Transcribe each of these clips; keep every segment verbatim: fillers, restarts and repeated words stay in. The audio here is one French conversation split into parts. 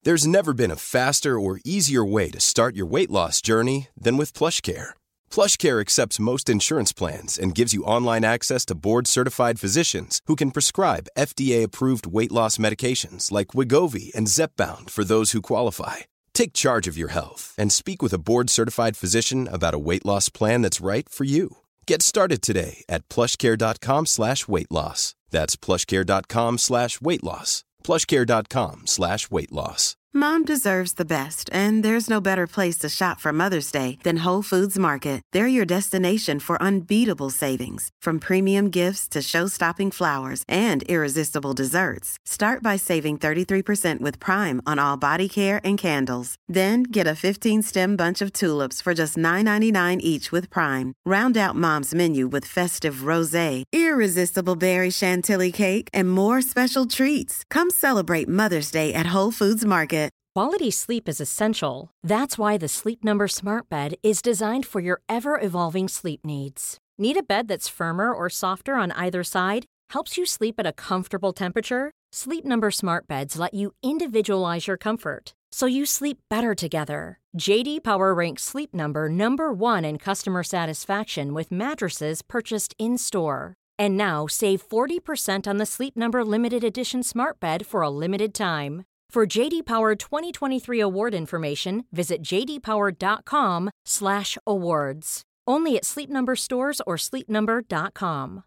There's never been a faster or easier way to start your weight loss journey than with PlushCare. PlushCare accepts most insurance plans and gives you online access to board-certified physicians who can prescribe F D A-approved weight loss medications like Wegovy and Zepbound for those who qualify. Take charge of your health and speak with a board-certified physician about a weight loss plan that's right for you. Get started today at plushcare.com slash weight loss. That's plushcare.com slash weight loss. plushcare.com slash weight loss. Mom deserves the best, and there's no better place to shop for Mother's Day than Whole Foods Market. They're your destination for unbeatable savings, from premium gifts to show-stopping flowers and irresistible desserts. Start by saving thirty-three percent with Prime on all body care and candles. Then get a fifteen-stem bunch of tulips for just nine ninety-nine each with Prime. Round out Mom's menu with festive rosé, irresistible berry chantilly cake, and more special treats. Come celebrate Mother's Day at Whole Foods Market. Quality sleep is essential. That's why the Sleep Number Smart Bed is designed for your ever-evolving sleep needs. Need a bed that's firmer or softer on either side? Helps you sleep at a comfortable temperature? Sleep Number Smart Beds let you individualize your comfort, so you sleep better together. J D Power ranks Sleep Number number one in customer satisfaction with mattresses purchased in-store. And now, save forty percent on the Sleep Number Limited Edition Smart Bed for a limited time. For J D Power twenty twenty-three award information, visit jdpower.com slash awards. Only at Sleep Number stores or sleep number dot com.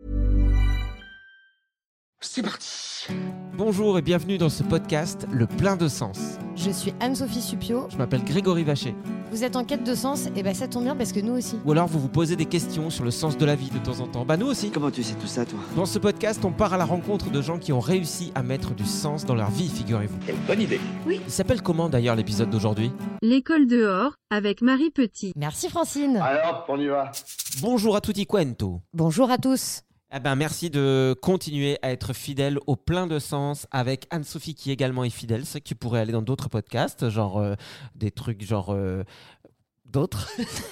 C'est parti. Bonjour et bienvenue dans ce podcast Le Plein de Sens. Je suis Anne-Sophie Suppiot. Je m'appelle Grégory Vacher. Vous êtes en quête de sens, et ben ça tombe bien parce que nous aussi. Ou alors vous vous posez des questions sur le sens de la vie de temps en temps. Bah nous aussi. Comment tu sais tout ça, toi? Dans ce podcast, on part à la rencontre de gens qui ont réussi à mettre du sens dans leur vie, figurez-vous. Quelle bonne idée. Oui. Il s'appelle comment d'ailleurs l'épisode d'aujourd'hui? L'école dehors avec Marie Petit. Merci Francine. Alors, on y va. Bonjour à tutti quanto. Bonjour à tous. Eh ben, merci de continuer à être fidèle au Plein de Sens avec Anne-Sophie qui également est fidèle. C'est vrai que tu pourrais aller dans d'autres podcasts, genre euh, des trucs genre euh, d'autres.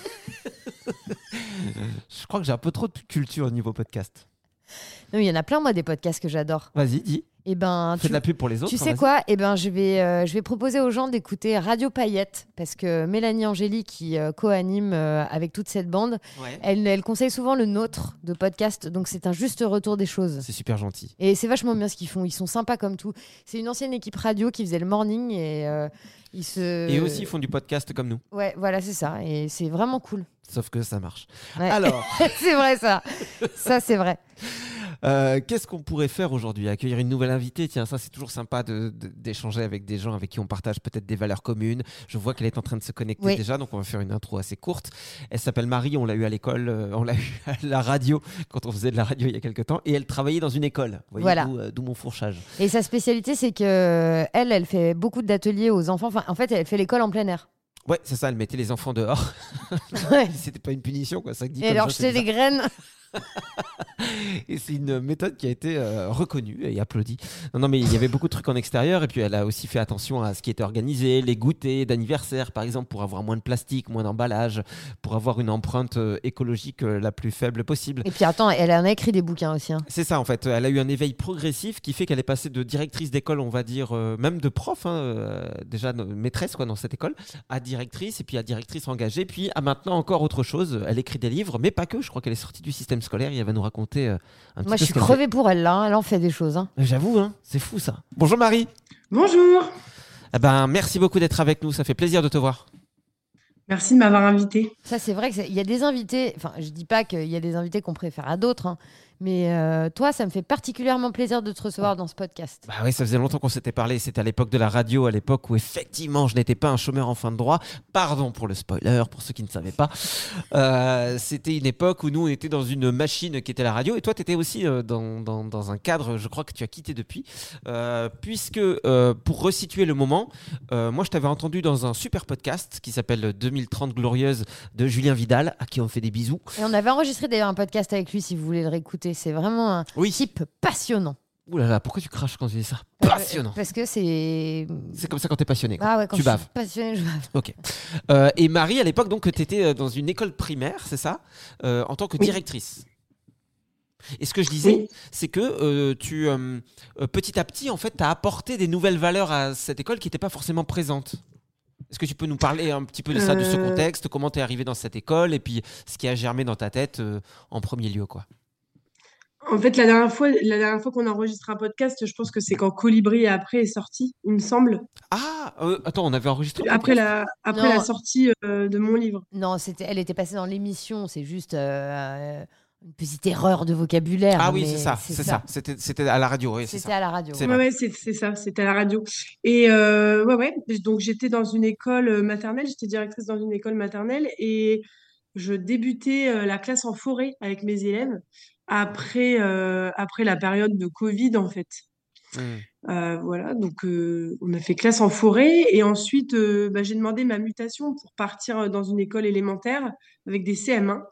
Je crois que j'ai un peu trop de culture au niveau podcast. Non, il y en a plein, moi, des podcasts que j'adore. Vas-y, dis. Et ben, Fais tu, de la pub pour les autres. tu hein, sais vas-y. quoi? Et ben, je vais, euh, je vais proposer aux gens d'écouter Radio Paillette parce que Mélanie Angéli, qui euh, co-anime euh, avec toute cette bande, Ouais. elle, elle conseille souvent le nôtre de podcast. Donc, c'est un juste retour des choses. C'est super gentil. Et c'est vachement bien ce qu'ils font. Ils sont sympas comme tout. C'est une ancienne équipe radio qui faisait le morning et euh, ils se. Et aussi, ils font du podcast comme nous. Ouais, voilà, c'est ça. Et c'est vraiment cool. Sauf que ça marche. Ouais. Alors, C'est vrai, ça. Ça, c'est vrai. euh, qu'est-ce qu'on pourrait faire aujourd'hui? Accueillir une nouvelle invitée. Tiens, ça, c'est toujours sympa de- de- d'échanger avec des gens avec qui on partage peut-être des valeurs communes. Je vois qu'elle est en train de se connecter Oui. déjà, donc on va faire une intro assez courte. Elle s'appelle Marie, on l'a eu à l'école, euh, on l'a eu à la radio, quand on faisait de la radio il y a quelques temps. Et elle travaillait dans une école. Vous voyez, Voilà. d'où, euh, d'où mon fourchage. Et sa spécialité, c'est que elle, elle fait beaucoup d'ateliers aux enfants. Enfin, en fait, elle fait l'école en plein air. Ouais, c'est ça, elle mettait les enfants dehors. Ouais. C'était pas une punition, quoi. Ça que dit Et comme elle leur ça, c'est jetait des bizarre. graines. Et c'est une méthode qui a été euh, reconnue et applaudie. Non, non, mais il y avait beaucoup de trucs en extérieur. Et puis, elle a aussi fait attention à ce qui était organisé, les goûters d'anniversaire, par exemple, pour avoir moins de plastique, moins d'emballage, pour avoir une empreinte euh, écologique euh, la plus faible possible. Et puis attends, elle en a écrit des bouquins aussi. Hein. C'est ça, en fait. Elle a eu un éveil progressif qui fait qu'elle est passée de directrice d'école, on va dire, euh, même de prof, hein, euh, déjà no- maîtresse quoi, dans cette école, à directrice, et puis à directrice engagée, puis à maintenant encore autre chose. Elle écrit des livres, mais pas que. Je crois qu'elle est sortie du système scolaire. Et elle va nous raconter euh, un petit Moi, peu je ce suis qu'elle crevée pour elle, là. hein. Elle en fait des choses. Hein. fait. J'avoue, hein, c'est fou ça. Bonjour Marie. Bonjour, Eh ben, merci beaucoup d'être avec nous. Ça fait plaisir de te voir. merci de m'avoir invité. Ça, c'est vrai qu'il y a des invités. Enfin, je dis pas qu'il y a des invités qu'on préfère à d'autres. hein. Mais euh, toi, ça me fait particulièrement plaisir de te recevoir dans ce podcast. Bah oui, ça faisait longtemps qu'on s'était parlé. C'était à l'époque de la radio, à l'époque où effectivement je n'étais pas un chômeur en fin de droit. Pardon pour le spoiler, pour ceux qui ne savaient pas. Euh, c'était une époque où nous on était dans une machine qui était la radio. Et toi, tu étais aussi euh, dans, dans, dans un cadre, je crois que tu as quitté depuis. Euh, puisque, euh, pour resituer le moment, euh, moi je t'avais entendu dans un super podcast qui s'appelle deux mille trente Glorieuse de Julien Vidal, à qui on fait des bisous. Et on avait enregistré d'ailleurs un podcast avec lui, si vous voulez le réécouter. C'est vraiment un Oui. type passionnant. Ouh là là, pourquoi tu craches quand tu dis ça? Passionnant. Euh, parce que c'est. C'est comme ça quand t'es passionné, quoi. Ah ouais, quand Tu je suis baves. passionnée, je bave. Ok. Euh, et Marie, à l'époque, donc, tu étais dans une école primaire, c'est ça, euh, en tant que Oui. directrice. Et ce que je disais, Oui. c'est que euh, tu, euh, euh, petit à petit, en fait, tu as apporté des nouvelles valeurs à cette école qui n'étaient pas forcément présentes. Est-ce que tu peux nous parler un petit peu de ça, de ce Euh, contexte, comment tu es arrivé dans cette école et puis ce qui a germé dans ta tête euh, en premier lieu, quoi. En fait, la dernière fois, la dernière fois qu'on a enregistré un podcast, je pense que c'est quand Colibri après est sorti, il me semble. Ah, euh, attends, on avait enregistré un Après podcast? la, après la Non, sortie euh, de mon livre. non, c'était, elle était passée dans l'émission. C'est juste euh, une petite erreur de vocabulaire. Ah oui, mais c'est ça, c'est ça. C'était, c'était à la radio, oui, c'est C'était ça. à la radio. C'est Ouais, vrai. ouais, c'est c'est ça, c'était à la radio. Et euh, ouais, ouais. Donc j'étais dans une école maternelle, j'étais directrice dans une école maternelle et je débutais euh, la classe en forêt avec mes élèves après, euh, après la période de Covid en fait. Hmm. Euh, voilà, donc euh, on a fait classe en forêt et ensuite euh, bah, j'ai demandé ma mutation pour partir dans une école élémentaire avec des C M un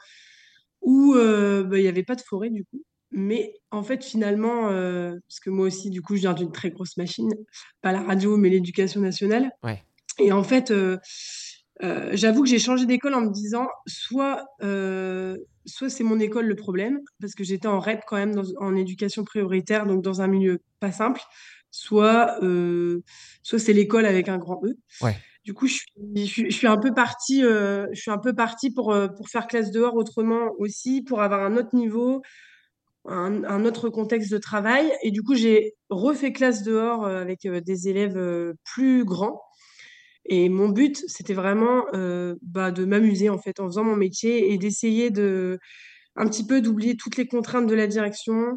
où euh, bah, il n'y avait pas de forêt du coup. Mais en fait, finalement, euh, parce que moi aussi, du coup, je viens d'une très grosse machine, pas la radio, mais l'éducation nationale. Ouais. Et en fait, euh, euh, j'avoue que j'ai changé d'école en me disant, soit, euh, soit c'est mon école le problème, parce que j'étais en R E P quand même dans- en éducation prioritaire, donc dans un milieu pas simple, soit, euh, soit c'est l'école avec un grand E. Ouais. Du coup, je suis, je suis, je suis un peu partie, euh, je suis un peu partie pour, euh, pour faire classe dehors autrement aussi, pour avoir un autre niveau, un, un autre contexte de travail. Et du coup, j'ai refait classe dehors euh, avec euh, des élèves euh, plus grands. Et mon but, c'était vraiment euh, bah, de m'amuser en fait en faisant mon métier et d'essayer de un petit peu d'oublier toutes les contraintes de la direction,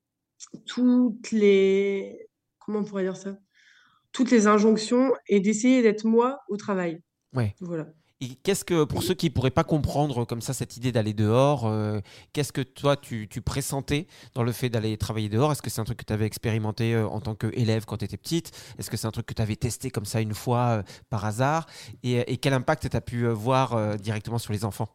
toutes les comment on pourrait dire ça, toutes les injonctions et d'essayer d'être moi au travail. Ouais. Voilà. Et qu'est-ce que, pour ceux qui ne pourraient pas comprendre comme ça cette idée d'aller dehors, euh, qu'est-ce que toi tu, tu pressentais dans le fait d'aller travailler dehors? Est-ce que c'est un truc que tu avais expérimenté euh, en tant qu'élève quand tu étais petite? Est-ce que c'est un truc que tu avais testé comme ça une fois euh, par hasard? Et, et quel impact tu as pu euh, voir euh, directement sur les enfants?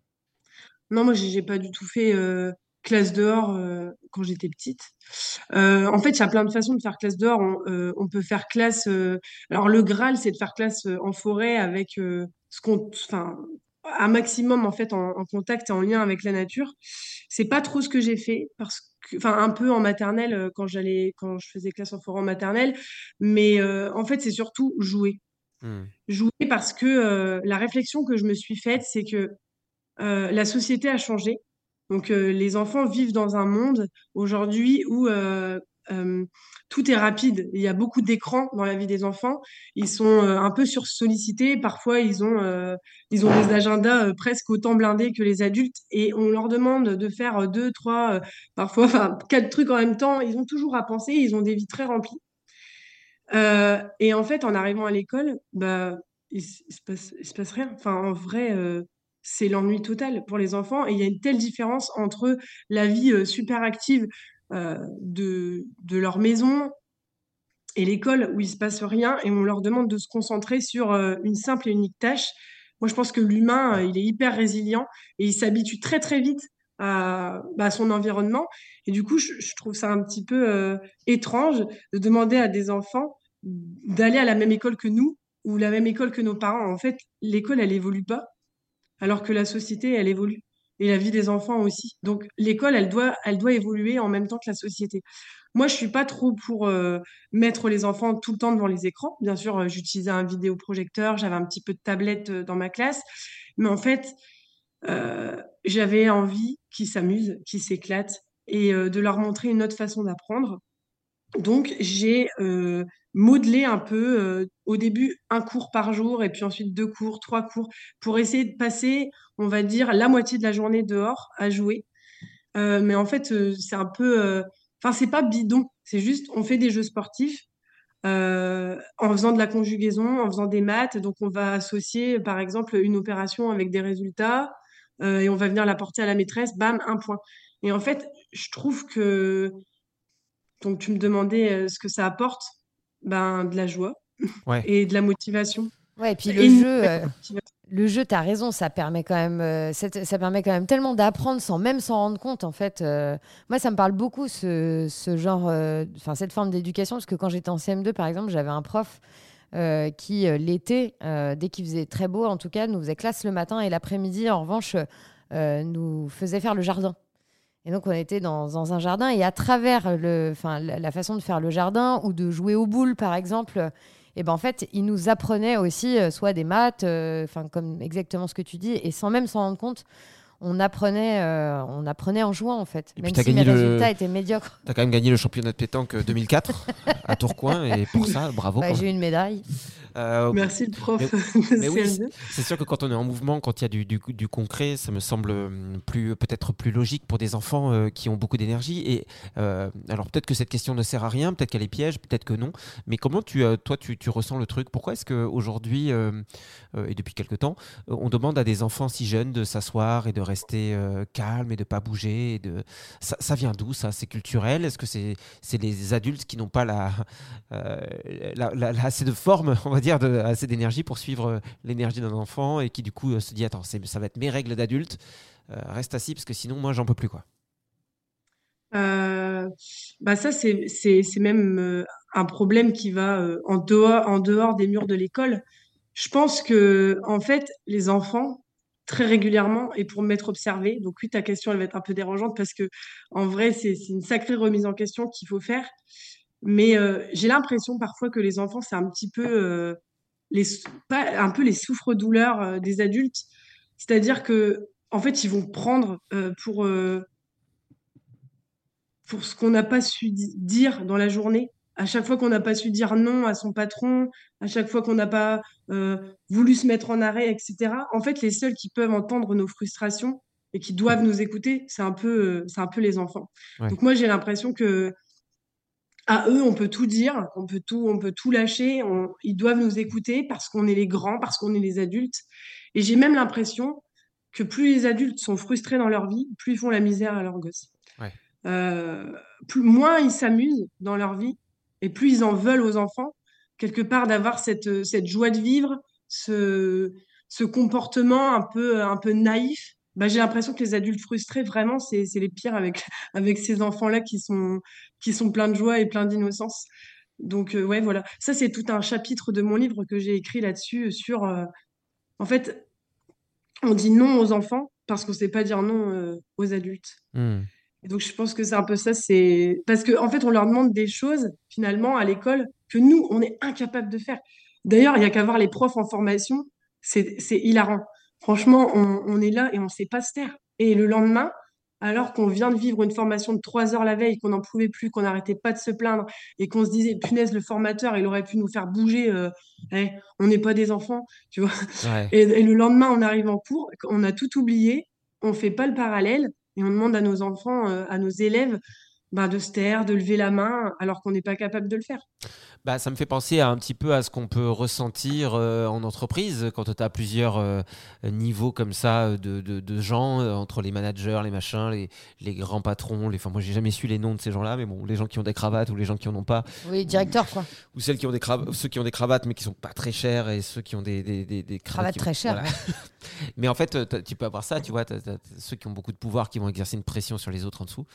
Non, moi, j'ai j'ai pas du tout fait euh, classe dehors euh, quand j'étais petite. Euh, en fait, il y a plein de façons de faire classe dehors. On, euh, on peut faire classe. euh, Alors, le Graal, c'est de faire classe euh, en forêt avec euh, ce qu'on, enfin, un maximum en fait en, en contact et en lien avec la nature. C'est pas trop ce que j'ai fait parce que, enfin, un peu en maternelle euh, quand j'allais, quand je faisais classe en forêt en maternelle. Mais euh, en fait, c'est surtout jouer. Hmm. Jouer parce que euh, la réflexion que je me suis faite, c'est que euh, la société a changé. Donc, euh, les enfants vivent dans un monde aujourd'hui où euh, euh, tout est rapide. Il y a beaucoup d'écrans dans la vie des enfants. Ils sont euh, un peu sursollicités. Parfois, ils ont, euh, ils ont des agendas euh, presque autant blindés que les adultes. Et on leur demande de faire euh, deux, trois, euh, parfois, enfin, quatre trucs en même temps. Ils ont toujours à penser. Ils ont des vies très remplies. Euh, et en fait, en arrivant à l'école, bah, il, s- il se passe, il se passe rien. Enfin, en vrai, euh, c'est l'ennui total pour les enfants. Et il y a une telle différence entre la vie euh, super active euh, de, de leur maison et l'école où il se passe rien et on leur demande de se concentrer sur euh, une simple et unique tâche. Moi, je pense que l'humain, euh, il est hyper résilient et il s'habitue très, très vite à, bah, à son environnement. Et du coup, je, je trouve ça un petit peu euh, étrange de demander à des enfants d'aller à la même école que nous ou la même école que nos parents. En fait, l'école, elle évolue pas, alors que la société, elle évolue. Et la vie des enfants aussi. Donc, l'école, elle doit, elle doit évoluer en même temps que la société. Moi, je suis pas trop pour euh, mettre les enfants tout le temps devant les écrans. Bien sûr, euh, j'utilisais un vidéoprojecteur, j'avais un petit peu de tablette euh, dans ma classe. Mais en fait, euh, j'avais envie qu'ils s'amusent, qu'ils s'éclatent et euh, de leur montrer une autre façon d'apprendre. Donc, j'ai euh, modelé un peu, euh, au début, un cours par jour, et puis ensuite deux cours, trois cours, pour essayer de passer, on va dire, la moitié de la journée dehors à jouer. Euh, mais en fait, euh, c'est un peu... euh, Enfin, c'est pas bidon, c'est juste, on fait des jeux sportifs euh, en faisant de la conjugaison, en faisant des maths. Donc, on va associer, par exemple, une opération avec des résultats, euh, et on va venir la porter à la maîtresse, bam, un point. Et en fait, je trouve que donc, tu me demandais euh, ce que ça apporte, ben, de la joie Ouais. et de la motivation. Ouais, et puis le Et une jeu, nouvelle euh, motivation. le jeu, t'as raison, ça permet quand même, euh, c'est- ça permet quand même tellement d'apprendre sans même s'en rendre compte, en fait. Euh, moi, ça me parle beaucoup, ce, ce genre, euh, enfin, cette forme d'éducation, parce que quand j'étais en C M deux, par exemple, j'avais un prof euh, qui, euh, l'été, euh, dès qu'il faisait très beau, en tout cas, nous faisait classe le matin et l'après-midi, en revanche, euh, nous faisait faire le jardin. Et donc, on était dans, dans un jardin. Et à travers le, la, la façon de faire le jardin ou de jouer aux boules, par exemple, et ben, en fait, il nous apprenait aussi euh, soit des maths, euh, comme exactement ce que tu dis, et sans même s'en rendre compte, on apprenait, euh, on apprenait en jouant, en fait. Et même puis, si mes le... résultats étaient médiocres. Tu as quand même gagné le championnat de pétanque deux mille quatre à Tourcoing. Et pour ça, bravo. Bah, j'ai eu une médaille. Euh, Merci le prof. Mais, mais oui, c'est, c'est sûr que quand on est en mouvement, quand il y a du, du, du concret, ça me semble plus, peut-être plus logique pour des enfants euh, qui ont beaucoup d'énergie. Et euh, alors peut-être que cette question ne sert à rien, peut-être qu'elle est piège, peut-être que non. Mais comment tu, euh, toi, tu, tu ressens le truc ? Pourquoi est-ce qu'aujourd'hui, euh, euh, et depuis quelque temps, euh, on demande à des enfants si jeunes de s'asseoir et de rester euh, calmes et de ne pas bouger et de... ça, ça vient d'où ça ? C'est culturel ? Est-ce que c'est, c'est les adultes qui n'ont pas la, euh, la, la, la, assez de forme, on va dire, de, assez d'énergie pour suivre l'énergie d'un enfant et qui du coup se dit attends, c'est, ça va être mes règles d'adulte, euh, reste assis parce que sinon moi j'en peux plus quoi. Euh, bah ça c'est, c'est, c'est même euh, un problème qui va euh, en dehors, en dehors des murs de l'école. Je pense que en fait les enfants très régulièrement, et pour m'être observé, donc oui ta question elle va être un peu dérangeante parce que en vrai c'est, c'est une sacrée remise en question qu'il faut faire, mais euh, j'ai l'impression parfois que les enfants c'est un petit peu euh, les, pas, un peu les souffre-douleurs euh, des adultes. C'est-à-dire que, en fait, ils vont prendre euh, pour, euh, pour ce qu'on n'a pas su di- dire dans la journée. À chaque fois qu'on n'a pas su dire non à son patron, à chaque fois qu'on n'a pas euh, voulu se mettre en arrêt, et cetera. En fait, les seuls qui peuvent entendre nos frustrations et qui doivent nous écouter, c'est un peu, euh, c'est un peu les enfants. Ouais. Donc moi, j'ai l'impression que à eux, on peut tout dire, on peut tout, on peut tout lâcher. On- ils doivent nous écouter parce qu'on est les grands, parce qu'on est les adultes. Et j'ai même l'impression que plus les adultes sont frustrés dans leur vie, plus ils font la misère à leurs gosses. Ouais. Euh, plus, moins ils s'amusent dans leur vie et plus ils en veulent aux enfants, quelque part d'avoir cette, cette joie de vivre, ce, ce comportement un peu, un peu naïf. Bah, j'ai l'impression que les adultes frustrés, vraiment, c'est, c'est les pires avec, avec ces enfants-là qui sont, qui sont pleins de joie et pleins d'innocence. Donc, euh, ouais, voilà. Ça, c'est tout un chapitre de mon livre que j'ai écrit là-dessus, sur, euh, en fait, on dit non aux enfants parce qu'on sait pas dire non, euh, aux adultes. Mmh. Et donc, je pense que c'est un peu ça, c'est parce qu'en en fait, on leur demande des choses, finalement, à l'école, que nous, on est incapable de faire. D'ailleurs, il n'y a qu'à voir les profs en formation, c'est, c'est hilarant. Franchement, on, on est là et on ne sait pas se taire. Et le lendemain, alors qu'on vient de vivre une formation de trois heures la veille, qu'on n'en pouvait plus, qu'on n'arrêtait pas de se plaindre et qu'on se disait, punaise, le formateur, il aurait pu nous faire bouger, euh, eh, on n'est pas des enfants, tu vois. Ouais. Et, et le lendemain, on arrive en cours, on a tout oublié, on fait pas le parallèle et on demande à nos enfants, euh, à nos élèves, bah, de se taire, de lever la main, alors qu'on n'est pas capable de le faire. Bah, ça me fait penser à un petit peu à ce qu'on peut ressentir euh, en entreprise quand tu as plusieurs euh, niveaux comme ça de, de, de gens, euh, entre les managers, les machins, les, les grands patrons. Les, enfin, moi, j'ai jamais su les noms de ces gens-là, mais bon, les gens qui ont des cravates ou les gens qui en ont pas. Oui, directeur, quoi. Ou celles qui ont des cravates, ceux qui ont des cravates mais qui sont pas très chères et ceux qui ont des, des, des, des cravates qui, très chères. Voilà. Mais en fait, tu peux avoir ça, tu vois, t'as, t'as, ceux qui ont beaucoup de pouvoir qui vont exercer une pression sur les autres en dessous.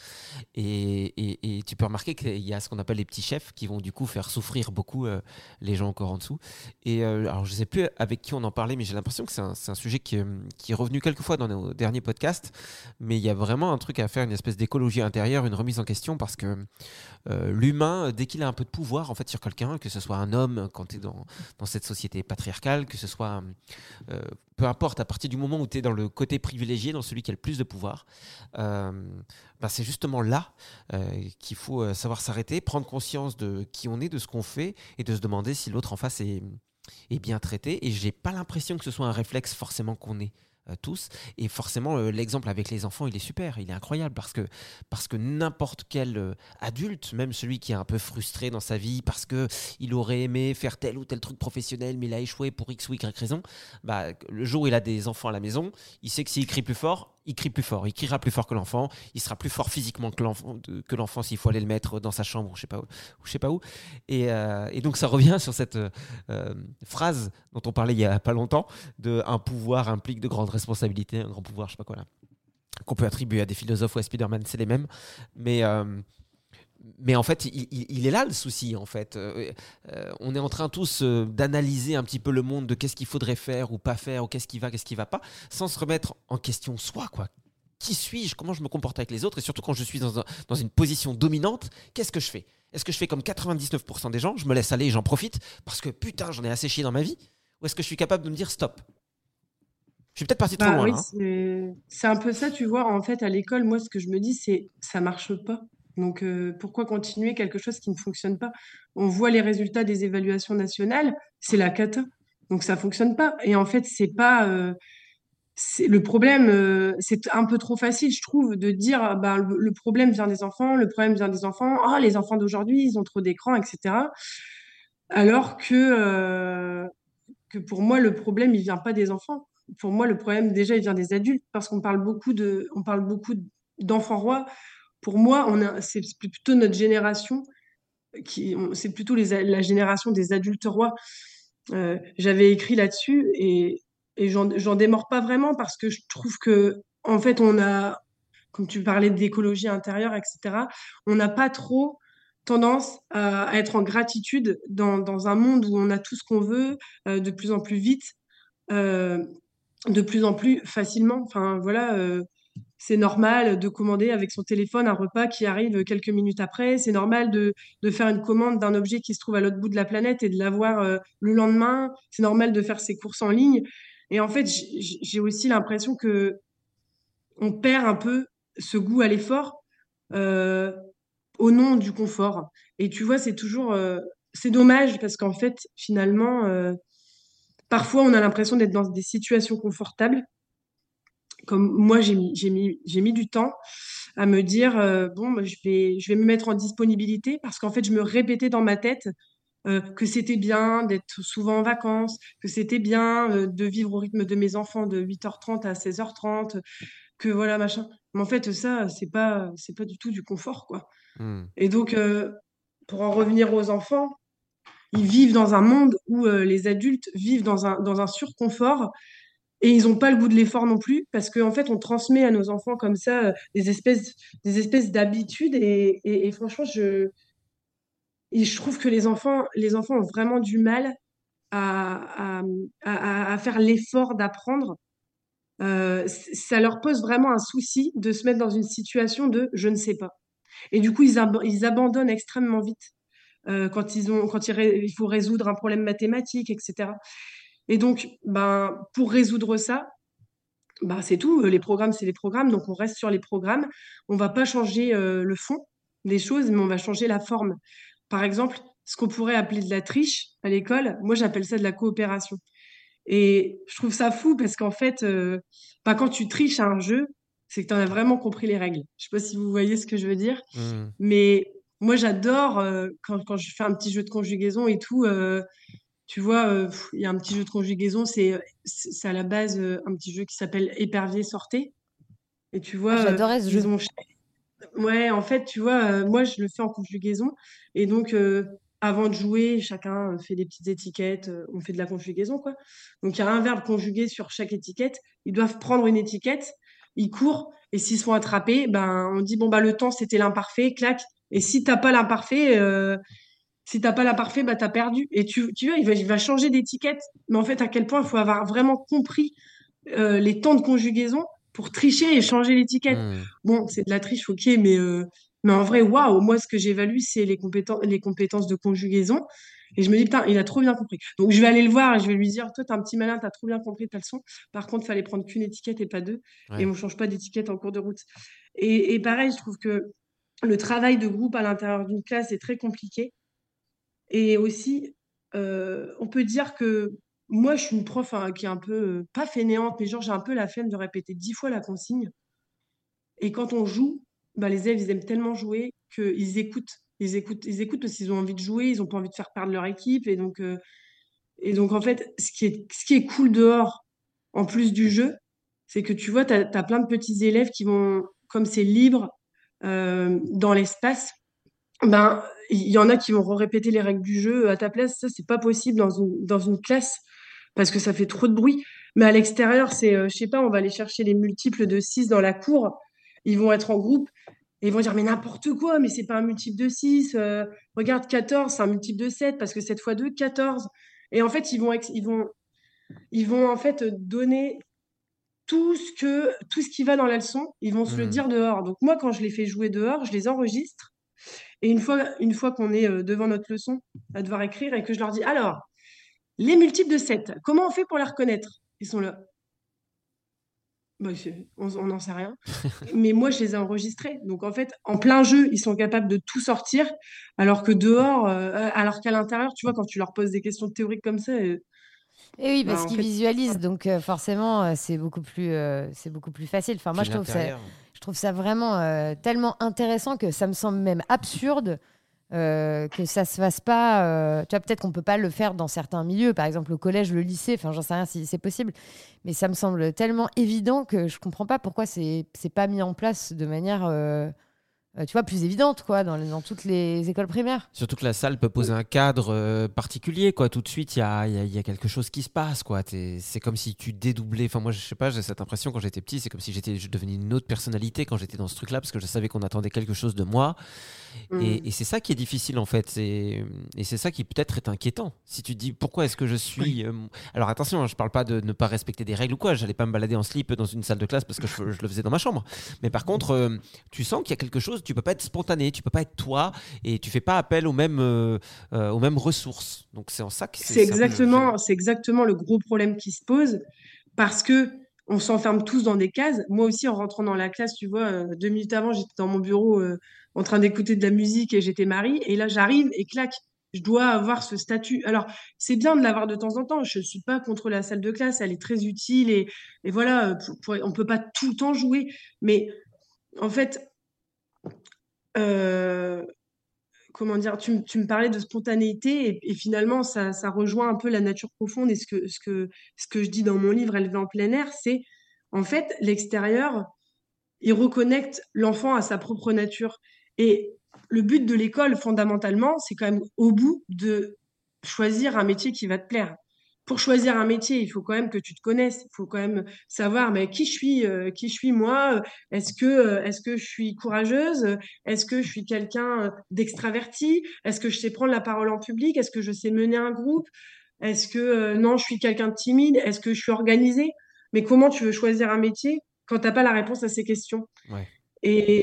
Et, et, et tu peux remarquer qu'il y a ce qu'on appelle les petits chefs qui vont du coup faire souffrir beaucoup euh, les gens encore en dessous. Et euh, alors, je sais plus avec qui on en parlait, mais j'ai l'impression que c'est un, c'est un sujet qui, qui est revenu quelques fois dans nos derniers podcasts. Mais il y a vraiment un truc à faire, une espèce d'écologie intérieure, une remise en question, parce que euh, l'humain, dès qu'il a un peu de pouvoir en fait sur quelqu'un, que ce soit un homme quand tu es dans, dans cette société patriarcale, que ce soit euh, peu importe, à partir du moment où tu es dans le côté privilégié, dans celui qui a le plus de pouvoir, euh, bah c'est justement là euh, qu'il faut euh, savoir s'arrêter, prendre conscience de qui on est, de ce qu'on fait, et de se demander si l'autre en face est, est bien traité. Et j'ai pas l'impression que ce soit un réflexe forcément qu'on ait euh, tous. Et forcément, euh, l'exemple avec les enfants, il est super, il est incroyable, parce que, parce que n'importe quel euh, adulte, même celui qui est un peu frustré dans sa vie parce qu'il aurait aimé faire tel ou tel truc professionnel, mais il a échoué pour X ou Y raison, bah, le jour où il a des enfants à la maison, il sait que s'il crie plus fort, il crie plus fort, il criera plus fort que l'enfant, il sera plus fort physiquement que l'enfant, que l'enfant s'il faut aller le mettre dans sa chambre ou je sais pas où. Ou je sais pas où. Et, euh, et donc ça revient sur cette euh, phrase dont on parlait il y a pas longtemps, de un pouvoir implique de grandes responsabilités, un grand pouvoir, je sais pas quoi là, qu'on peut attribuer à des philosophes ou à Spider-Man, c'est les mêmes. Mais euh, Mais en fait, il, il, il est là le souci. En fait, euh, euh, on est en train tous euh, d'analyser un petit peu le monde, de qu'est-ce qu'il faudrait faire ou pas faire, ou qu'est-ce qui va, qu'est-ce qui va pas, sans se remettre en question soi, quoi. qui suis-je, comment je me comporte avec les autres, et surtout quand je suis dans, un, dans une position dominante, qu'est-ce que je fais ? Est-ce que je fais comme quatre-vingt-dix-neuf pour cent des gens, je me laisse aller et j'en profite parce que putain, j'en ai assez chié dans ma vie ? Ou est-ce que je suis capable de me dire stop ? Je suis peut-être parti trop Bah loin oui, là. Hein. c'est c'est un peu ça, tu vois. En fait, à l'école, moi, ce que je me dis, c'est ça marche pas. Donc, euh, pourquoi continuer quelque chose qui ne fonctionne pas? On voit les résultats des évaluations nationales, c'est la cata. Donc, ça fonctionne pas. Et en fait, c'est pas euh, c'est le problème. Euh, c'est un peu trop facile, je trouve, de dire ah, bah, le, le problème vient des enfants, le problème vient des enfants. Oh, les enfants d'aujourd'hui, ils ont trop d'écran, et cetera. Alors que euh, que pour moi, le problème, il vient pas des enfants. Pour moi, le problème, déjà, il vient des adultes, parce qu'on parle beaucoup de, on parle beaucoup d'enfants rois. Pour moi, on a, c'est plutôt notre génération qui, on- c'est plutôt les, a- la génération des adultes rois. Euh, j'avais écrit là-dessus et, et j'en, j'en démords pas vraiment parce que je trouve que, en fait, on a, comme tu parlais d'écologie intérieure, et cetera, on n'a pas trop tendance à, à être en gratitude dans, dans un monde où on a tout ce qu'on veut, euh, de plus en plus vite, euh, de plus en plus facilement. Enfin, voilà, euh, c'est normal de commander avec son téléphone un repas qui arrive quelques minutes après. C'est normal de, de faire une commande d'un objet qui se trouve à l'autre bout de la planète et de l'avoir euh, le lendemain. C'est normal de faire ses courses en ligne. Et en fait, j- j- j'ai aussi l'impression que on perd un peu ce goût à l'effort euh, au nom du confort. Et tu vois, c'est toujours, euh, c'est dommage parce qu'en fait, finalement, euh, parfois, on a l'impression d'être dans des situations confortables. Comme moi, j'ai mis, j'ai mis, j'ai mis du temps à me dire, euh, bon, bah, je vais, je vais me mettre en disponibilité parce qu'en fait, je me répétais dans ma tête euh, que c'était bien d'être souvent en vacances, que c'était bien euh, de vivre au rythme de mes enfants de huit heures trente à seize heures trente, que voilà, machin. Mais en fait, ça, c'est pas, c'est pas du tout du confort, quoi. Hmm. Et donc, euh, pour en revenir aux enfants, ils vivent dans un monde où euh, les adultes vivent dans un, dans un surconfort et ils n'ont pas le goût de l'effort non plus parce qu'en fait, on transmet à nos enfants comme ça euh, des espèces, des espèces d'habitudes et, et, et franchement, je, et je trouve que les enfants, les enfants ont vraiment du mal à, à, à, à faire l'effort d'apprendre. Euh, c- ça leur pose vraiment un souci de se mettre dans une situation de je ne sais pas. Et du coup, ils, ab- ils abandonnent extrêmement vite euh, quand ils ont, quand il, ré- il faut résoudre un problème mathématique, et cetera. Et donc, ben, pour résoudre ça, ben, c'est tout. Les programmes, c'est les programmes. Donc, on reste sur les programmes. On va pas changer euh, le fond des choses, mais on va changer la forme. Par exemple, ce qu'on pourrait appeler de la triche à l'école, moi, j'appelle ça de la coopération. Et je trouve ça fou parce qu'en fait, euh, ben, quand tu triches à un jeu, c'est que tu en as vraiment compris les règles. Je sais pas si vous voyez ce que je veux dire. Hmm. Mais moi, j'adore euh, quand, quand je fais un petit jeu de conjugaison et tout. Euh, tu vois, euh, pff, il y a un petit jeu de conjugaison, c'est c'est c'est à la base euh, un petit jeu qui s'appelle Épervier sortez. Et tu Ah, vois, euh, j'adorais ce jeu. ils ont. Ouais, en fait, tu vois, euh, moi, je le fais en conjugaison. Et donc, euh, avant de jouer, chacun euh, fait des petites étiquettes. Euh, on fait de la conjugaison, quoi. Donc, il y a un verbe conjugué sur chaque étiquette. Ils doivent prendre une étiquette, ils courent. Et s'ils se font attraper, ben, on dit, bon, bah, le temps, c'était l'imparfait, clac. Et si t'as pas l'imparfait, euh, si t'as pas l'imparfait, bah, t'as perdu. Et tu, tu vois, il va, il va changer d'étiquette. Mais en fait, à quel point il faut avoir vraiment compris euh, les temps de conjugaison pour tricher et changer l'étiquette. Hmm. Bon, c'est de la triche, ok, mais, euh, mais en vrai, waouh, moi, ce que j'évalue, c'est les compétences, les compétences de conjugaison. Et je me dis, putain, il a trop bien compris. Donc, je vais aller le voir et je vais lui dire, toi, t'es un petit malin, t'as trop bien compris ta leçon. Par contre, il fallait prendre qu'une étiquette et pas deux. Et Ouais. on change pas d'étiquette en cours de route. Et, et pareil, je trouve que le travail de groupe à l'intérieur d'une classe est très compliqué. Et aussi, euh, on peut dire que moi, je suis une prof hein, qui est un peu, euh, pas fainéante, mais genre, j'ai un peu la flemme de répéter dix fois la consigne. Et quand on joue, bah, les élèves, ils aiment tellement jouer qu'ils écoutent. Ils écoutent, ils écoutent parce qu'ils ont envie de jouer, ils n'ont pas envie de faire perdre leur équipe. Et donc, euh, et donc en fait, ce qui est, ce qui est cool dehors, en plus du jeu, c'est que tu vois, tu as, plein de petits élèves qui vont, comme c'est libre euh, dans l'espace, ben, il y en a qui vont répéter les règles du jeu à ta place. Ça, c'est pas possible dans une, dans une classe parce que ça fait trop de bruit. Mais à l'extérieur, c'est, euh, je sais pas, on va aller chercher les multiples de six dans la cour. Ils vont être en groupe et ils vont dire, mais n'importe quoi, mais c'est pas un multiple de six. Euh, regarde, quatorze, c'est un multiple de sept parce que sept fois deux, quatorze. Et en fait, ils vont, ex- ils vont, ils vont en fait donner tout ce que, tout ce qui va dans la leçon, ils vont se le Hmm. dire dehors. Donc moi, quand je les fais jouer dehors, je les enregistre. Et une fois, une fois qu'on est euh, devant notre leçon à devoir écrire et que je leur dis, alors, les multiples de sept, comment on fait pour les reconnaître? Ils sont là. Bah, c'est- on on n'en sait rien. Mais moi, je les ai enregistrés. Donc, en fait, en plein jeu, ils sont capables de tout sortir, alors que dehors, euh, alors qu'à l'intérieur, tu vois, quand tu leur poses des questions théoriques comme ça, euh, Et oui, bah, parce en qu'ils fait, visualisent, donc euh, forcément, euh, c'est beaucoup plus, euh, c'est beaucoup plus facile. Enfin, moi, Puis je trouve ça, l'intérieur. je trouve ça vraiment euh, tellement intéressant que ça me semble même absurde euh, que ça se fasse pas. euh, Tu vois, peut-être qu'on peut pas le faire dans certains milieux, par exemple au collège, le lycée. Enfin, j'en sais rien si c'est possible, mais ça me semble tellement évident que je comprends pas pourquoi c'est c'est pas mis en place de manière, euh, euh, tu vois, plus évidente, quoi, dans, les- dans toutes les écoles primaires. Surtout que la salle peut poser un cadre euh, particulier, quoi. Tout de suite, il y a, il y a- il y a quelque chose qui se passe, quoi. T'es- C'est comme si tu dédoublais. Enfin, moi, je sais pas, j'ai cette impression quand j'étais petit, c'est comme si j'étais, je devenais une autre personnalité quand j'étais dans ce truc-là, parce que je savais qu'on attendait quelque chose de moi. hum, Et, et c'est ça qui est difficile, en fait. C'est- Et c'est ça qui peut-être est inquiétant. Si tu te dis pourquoi est-ce que je suis. euh, Alors attention, hein, je parle pas de ne pas respecter des règles ou quoi. J'allais pas me balader en slip dans une salle de classe parce que je, je le faisais dans ma chambre. Mais par contre, euh, tu sens qu'il y a quelque chose, tu peux pas être spontané, tu peux pas être toi et tu fais pas appel aux mêmes, euh, euh, aux mêmes ressources. Donc c'est en ça que c'est c'est c'est un peu gênant. exactement, c'est exactement le gros problème qui se pose parce que on s'enferme tous dans des cases. Moi aussi, en rentrant dans la classe, tu vois, euh, deux minutes avant, j'étais dans mon bureau euh, en train d'écouter de la musique et j'étais Marie. Et là, j'arrive et clac, je dois avoir ce statut. Alors, c'est bien de l'avoir de temps en temps. Je ne suis pas contre la salle de classe, elle est très utile et, et voilà, euh, pour- pour- on ne peut pas tout le temps jouer. Mais en fait, euh, comment dire, tu, m- tu me parlais de spontanéité et, et finalement, ça, ça rejoint un peu la nature profonde et ce que, ce que, ce que je dis dans mon livre Élevé en plein air, c'est en fait l'extérieur, il reconnecte l'enfant à sa propre nature. Et le but de l'école, fondamentalement, c'est quand même au bout de choisir un métier qui va te plaire. Pour choisir un métier, il faut quand même que tu te connaisses. Il faut quand même savoir mais qui je suis, euh, qui je suis moi. Est-ce que, euh, est-ce que je suis courageuse? Est-ce que je suis quelqu'un euh, d'extraverti? Est-ce que je sais prendre la parole en public? Est-ce que je sais mener un groupe? Est-ce que euh, non, je suis quelqu'un de timide? Est-ce que je suis organisée? Mais comment tu veux choisir un métier quand t'as pas la réponse à ces questions? Ouais. Et,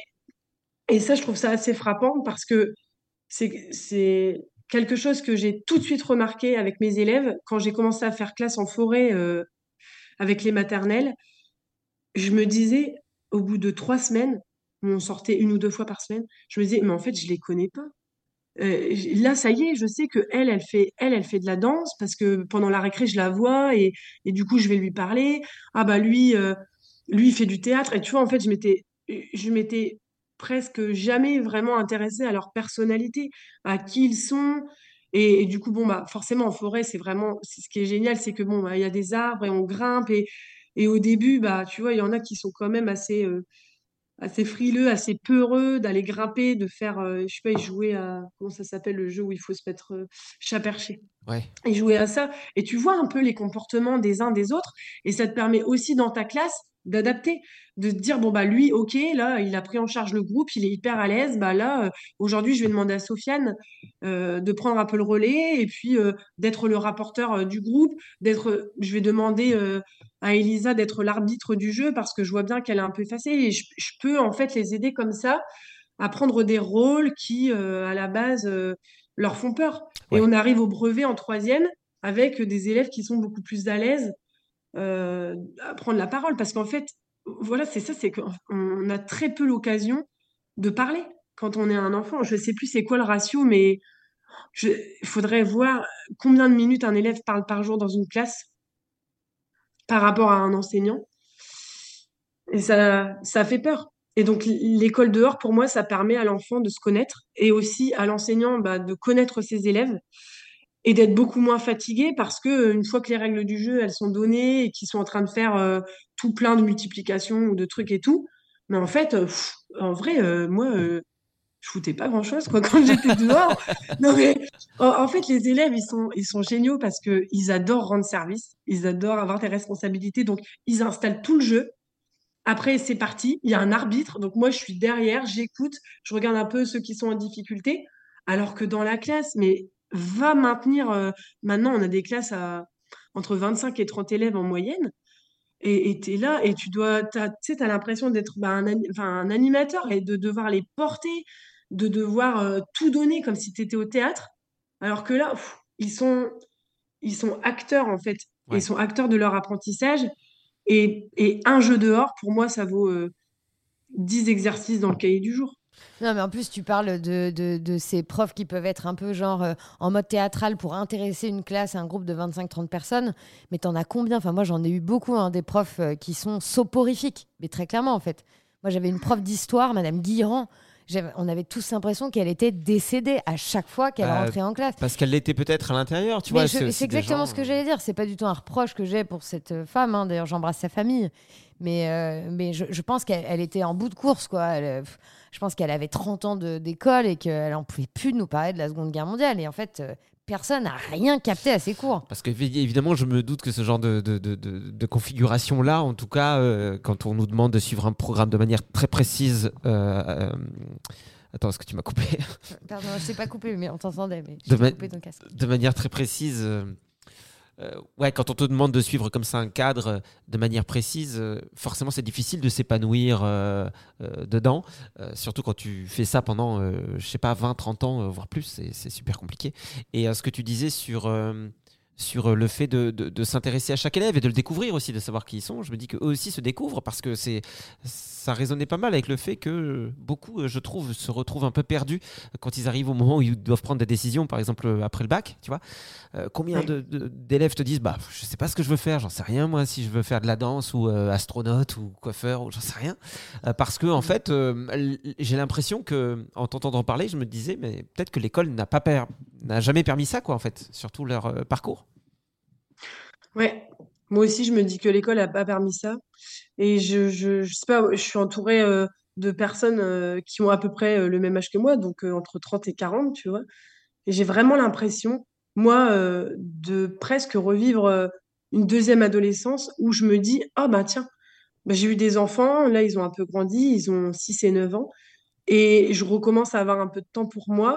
et ça, je trouve ça assez frappant parce que c'est, c'est quelque chose que j'ai tout de suite remarqué avec mes élèves quand j'ai commencé à faire classe en forêt euh, avec les maternelles. Je me disais, au bout de trois semaines, on sortait une ou deux fois par semaine, je me disais, mais en fait, je les connais pas. Euh, j- là, ça y est, je sais que elle, elle fait, elle, elle fait de la danse parce que pendant la récré, je la vois et, et du coup, je vais lui parler. Ah bah lui, euh, lui, il fait du théâtre. Et tu vois, en fait, je m'étais, je m'étais presque jamais vraiment intéressée à leur personnalité, à qui ils sont. Et, et du coup, bon, bah, forcément, en forêt, c'est vraiment, c'est ce qui est génial, c'est que bon, bah, il y a des arbres et on grimpe. Et, et au début, bah, tu vois, il y en a qui sont quand même assez, euh, assez frileux, assez peureux d'aller grimper, de faire, euh, je sais pas, ils jouaient à, comment ça s'appelle le jeu où il faut se mettre euh, chat perché. Ouais. Ils jouaient à ça. Et tu vois un peu les comportements des uns des autres. Et ça te permet aussi dans ta classe d'adapter, de te dire, bon, bah lui, ok, là, il a pris en charge le groupe, il est hyper à l'aise. Bah là, euh, aujourd'hui, je vais demander à Sofiane euh, de prendre un peu le relais et puis euh, d'être le rapporteur euh, du groupe, d'être, je vais demander euh, à Elisa d'être l'arbitre du jeu parce que je vois bien qu'elle est un peu effacée et je, je peux en fait les aider comme ça à prendre des rôles qui, euh, à la base, euh, leur font peur. Et Ouais. on arrive au brevet en troisième avec des élèves qui sont beaucoup plus à l'aise euh, à prendre la parole. Parce qu'en fait, voilà, c'est ça, c'est qu'on a très peu l'occasion de parler quand on est un enfant. Je ne sais plus c'est quoi le ratio, mais je- il faudrait voir combien de minutes un élève parle par jour dans une classe par rapport à un enseignant. Et ça, ça fait peur. Et donc, l'école dehors, pour moi, ça permet à l'enfant de se connaître et aussi à l'enseignant bah, de connaître ses élèves et d'être beaucoup moins fatigué parce que euh, une fois que les règles du jeu, elles sont données et qu'ils sont en train de faire euh, tout plein de multiplications ou de trucs et tout, mais en fait, euh, pff, en vrai, euh, moi, euh, je foutais pas grand-chose quoi quand j'étais dehors. Non mais en, en fait, les élèves, ils sont, ils sont géniaux parce que ils adorent rendre service, ils adorent avoir des responsabilités, donc ils installent tout le jeu. Après, c'est parti, il y a un arbitre, donc moi je suis derrière, j'écoute, je regarde un peu ceux qui sont en difficulté, alors que dans la classe, mais va maintenir, euh, maintenant on a des classes à entre vingt-cinq et trente élèves en moyenne, Et et tu là et tu dois tu tu sais, tu as l'impression d'être, bah, un ani enfin, un animateur et de devoir les porter, de devoir, heu, tout donner comme si tu étais au théâtre. Alors que là, pff, ils sont ils sont acteurs, en fait. Ils Ouais. sont acteurs de leur apprentissage et et un jeu dehors, pour moi, ça vaut, heu, dix exercices dans le cahier du jour. Non, mais en plus, tu parles de, de, de ces profs qui peuvent être un peu genre euh, en mode théâtral pour intéresser une classe, un groupe de vingt-cinq trente personnes. Mais t'en as combien? Enfin, moi, j'en ai eu beaucoup, hein, des profs euh, qui sont soporifiques. Mais très clairement, en fait. Moi, j'avais une prof d'histoire, Madame Guillerand. J'avais- On avait tous l'impression qu'elle était décédée à chaque fois qu'elle Bah, rentrait en classe. parce qu'elle l'était peut-être à l'intérieur, tu Mais vois. je- C'est c'est aussi des exactement gens, ce que euh, j'allais dire. C'est pas du tout un reproche que j'ai pour cette euh, femme, hein. D'ailleurs, j'embrasse sa famille. Mais, euh, mais je, je pense qu'elle elle était en bout de course, quoi. Elle, euh, pff, je pense qu'elle avait trente ans de- d'école et qu'elle en pouvait plus de nous parler de la Seconde Guerre mondiale. Et en fait, euh, personne n'a rien capté à ses cours. Parce que évi- évidemment, je me doute que ce genre de, de, de, de- de configuration-là, en tout cas, euh, quand on nous demande de suivre un programme de manière très précise. euh, euh, Attends, est-ce que tu m'as coupé? Pardon, je t'ai pas coupé, mais on t'entendait. Mais je De, t'ai ma- coupé ton casque. de manière très précise. euh, euh, ouais, quand on te demande de suivre comme ça un cadre euh, de manière précise, euh, forcément c'est difficile de s'épanouir euh, euh, dedans. Euh, surtout quand tu fais ça pendant, euh, je sais pas, vingt, trente ans, euh, voire plus, c'est c'est super compliqué. Et euh, ce que tu disais sur, euh, sur euh, le fait de, de- de s'intéresser à chaque élève et de le découvrir aussi, de savoir qui ils sont, je me dis qu'eux aussi se découvrent parce que c'est, ça résonnait pas mal avec le fait que beaucoup, euh, je trouve, se retrouvent un peu perdus quand ils arrivent au moment où ils doivent prendre des décisions, par exemple euh, après le bac, tu vois. Euh, combien Ouais. de- de- d'élèves te disent bah je sais pas ce que je veux faire, j'en sais rien moi si je veux faire de la danse ou euh, astronaute ou coiffeur ou j'en sais rien. Euh, parce que en Mmh. fait euh, l- j'ai l'impression que en t'entendant parler je me disais mais peut-être que l'école n'a pas per- n'a jamais permis ça quoi en fait sur tout leur euh, parcours. Ouais. Moi aussi, je me dis que l'école a pas permis ça et je je je sais pas, je suis entourée, heu, de personnes, heu, qui ont à peu près, heu, le même âge que moi, donc heu, entre trente et quarante, tu vois? Et j'ai vraiment l'impression, moi, heu, de presque revivre, heu, une deuxième adolescence où je me dis: «Ah bah tiens, bah, j'ai eu des enfants, là ils ont un peu grandi, ils ont six et neuf ans et je recommence à avoir un peu de temps pour moi»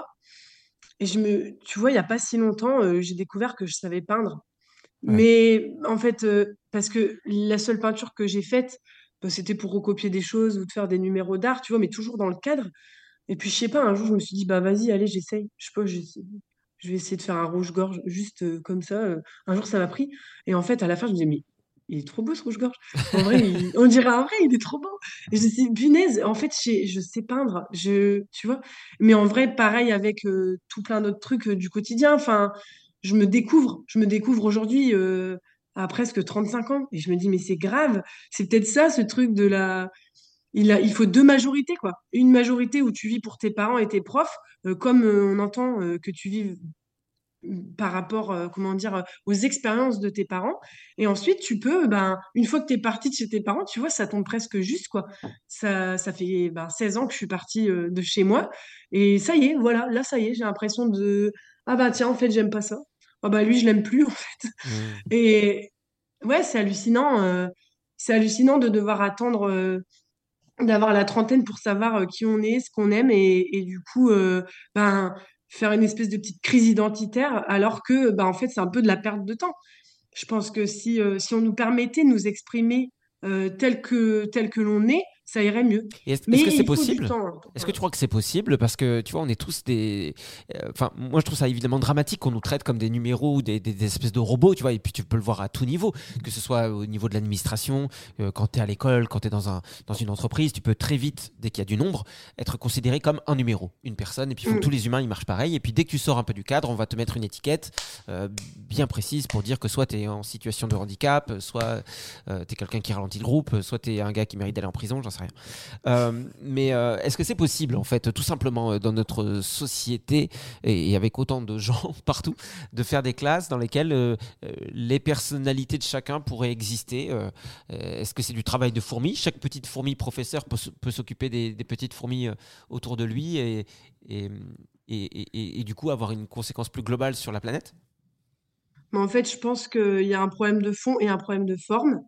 et je me tu vois, il y a pas si longtemps, heu, j'ai découvert que je savais peindre. Ouais. Mais en fait, heu, parce que la seule peinture que j'ai faite, bah, c'était pour recopier des choses ou de faire des numéros d'art, tu vois? Mais toujours dans le cadre et puis je sais pas, un jour je me suis dit: «Bah vas-y, allez, j'essaye». Je sais pas, j'essa je vais essayer de faire un rouge-gorge juste, heu, comme ça, heu, un jour ça m'a pris et en fait à la fin je me disais: «Mais il est trop beau ce rouge-gorge. En vrai, il on dirait un vrai, il est trop beau» et je me suis dit: «Punaise, en fait j'ai je sais peindre». Je tu vois? Mais en vrai, pareil avec, heu, tout plein d'autres trucs, heu, du quotidien. Enfin, je me découvre je me découvre aujourd'hui, heu, à presque trente-cinq ans et je me dis: «Mais c'est grave». C'est peut-être ça ce truc de la il a il faut deux majorités, quoi. Une majorité où tu vis pour tes parents et tes profs, heu, comme, heu, on entend, heu, que tu vives, mmh, par rapport, heu, comment dire? Heu, aux expériences de tes parents et ensuite tu peux, ben, une fois que tu es partie de chez tes parents, tu vois, ça tombe presque juste, quoi. Ça ça fait, ben, seize ans que je suis partie, heu, de chez moi et ça y est, voilà, là, ça y est, j'ai l'impression de: «Ah bah, tiens, en fait, j'aime pas ça. Ah bah, lui, je l'aime plus, en fait» Mmh. et ouais, c'est hallucinant, heu, c'est hallucinant de devoir attendre, heu d'avoir la trentaine pour savoir, heu, qui on est, ce qu'on aime et et du coup, heu, ben, faire une espèce de petite crise identitaire alors que, bah, en fait, c'est un peu de la perte de temps. Je pense que si, heu, si on nous permettait de nous exprimer, heu, tel que tel que l'on est, ça irait mieux. Et Est-ce est-ce que Mais c'est il faut du possible? temps, hein, pour Est-ce ça. que tu crois que c'est possible? Parce que tu vois, on est tous des. euh, Enfin, moi je trouve ça évidemment dramatique qu'on nous traite comme des numéros ou des, des- des espèces de robots, tu vois. Et puis tu peux le voir à tout niveau, que ce soit au niveau de l'administration, euh, quand tu es à l'école, quand tu es dans, un, dans une entreprise, tu peux très vite, dès qu'il y a du nombre, être considéré comme un numéro, une personne. Et puis il faut que Mmh. tous les humains ils marchent pareil. Et puis dès que tu sors un peu du cadre, on va te mettre une étiquette euh, bien précise pour dire que soit tu es en situation de handicap, soit euh, tu es quelqu'un qui ralentit le groupe, soit tu es un gars qui mérite d'aller en prison, j'en sais rien. Euh, mais euh, est-ce que c'est possible, en fait, tout simplement euh, dans notre société et, et avec autant de gens partout, de faire des classes dans lesquelles euh, euh, les personnalités de chacun pourraient exister euh, euh, Est-ce que c'est du travail de fourmi? Chaque petite fourmi professeur peut, s- peut s'occuper des, des petites fourmis euh, autour de lui et, et, et, et- et du coup avoir une conséquence plus globale sur la planète? Mais en fait, je pense qu'il y a un problème de fond et un problème de forme.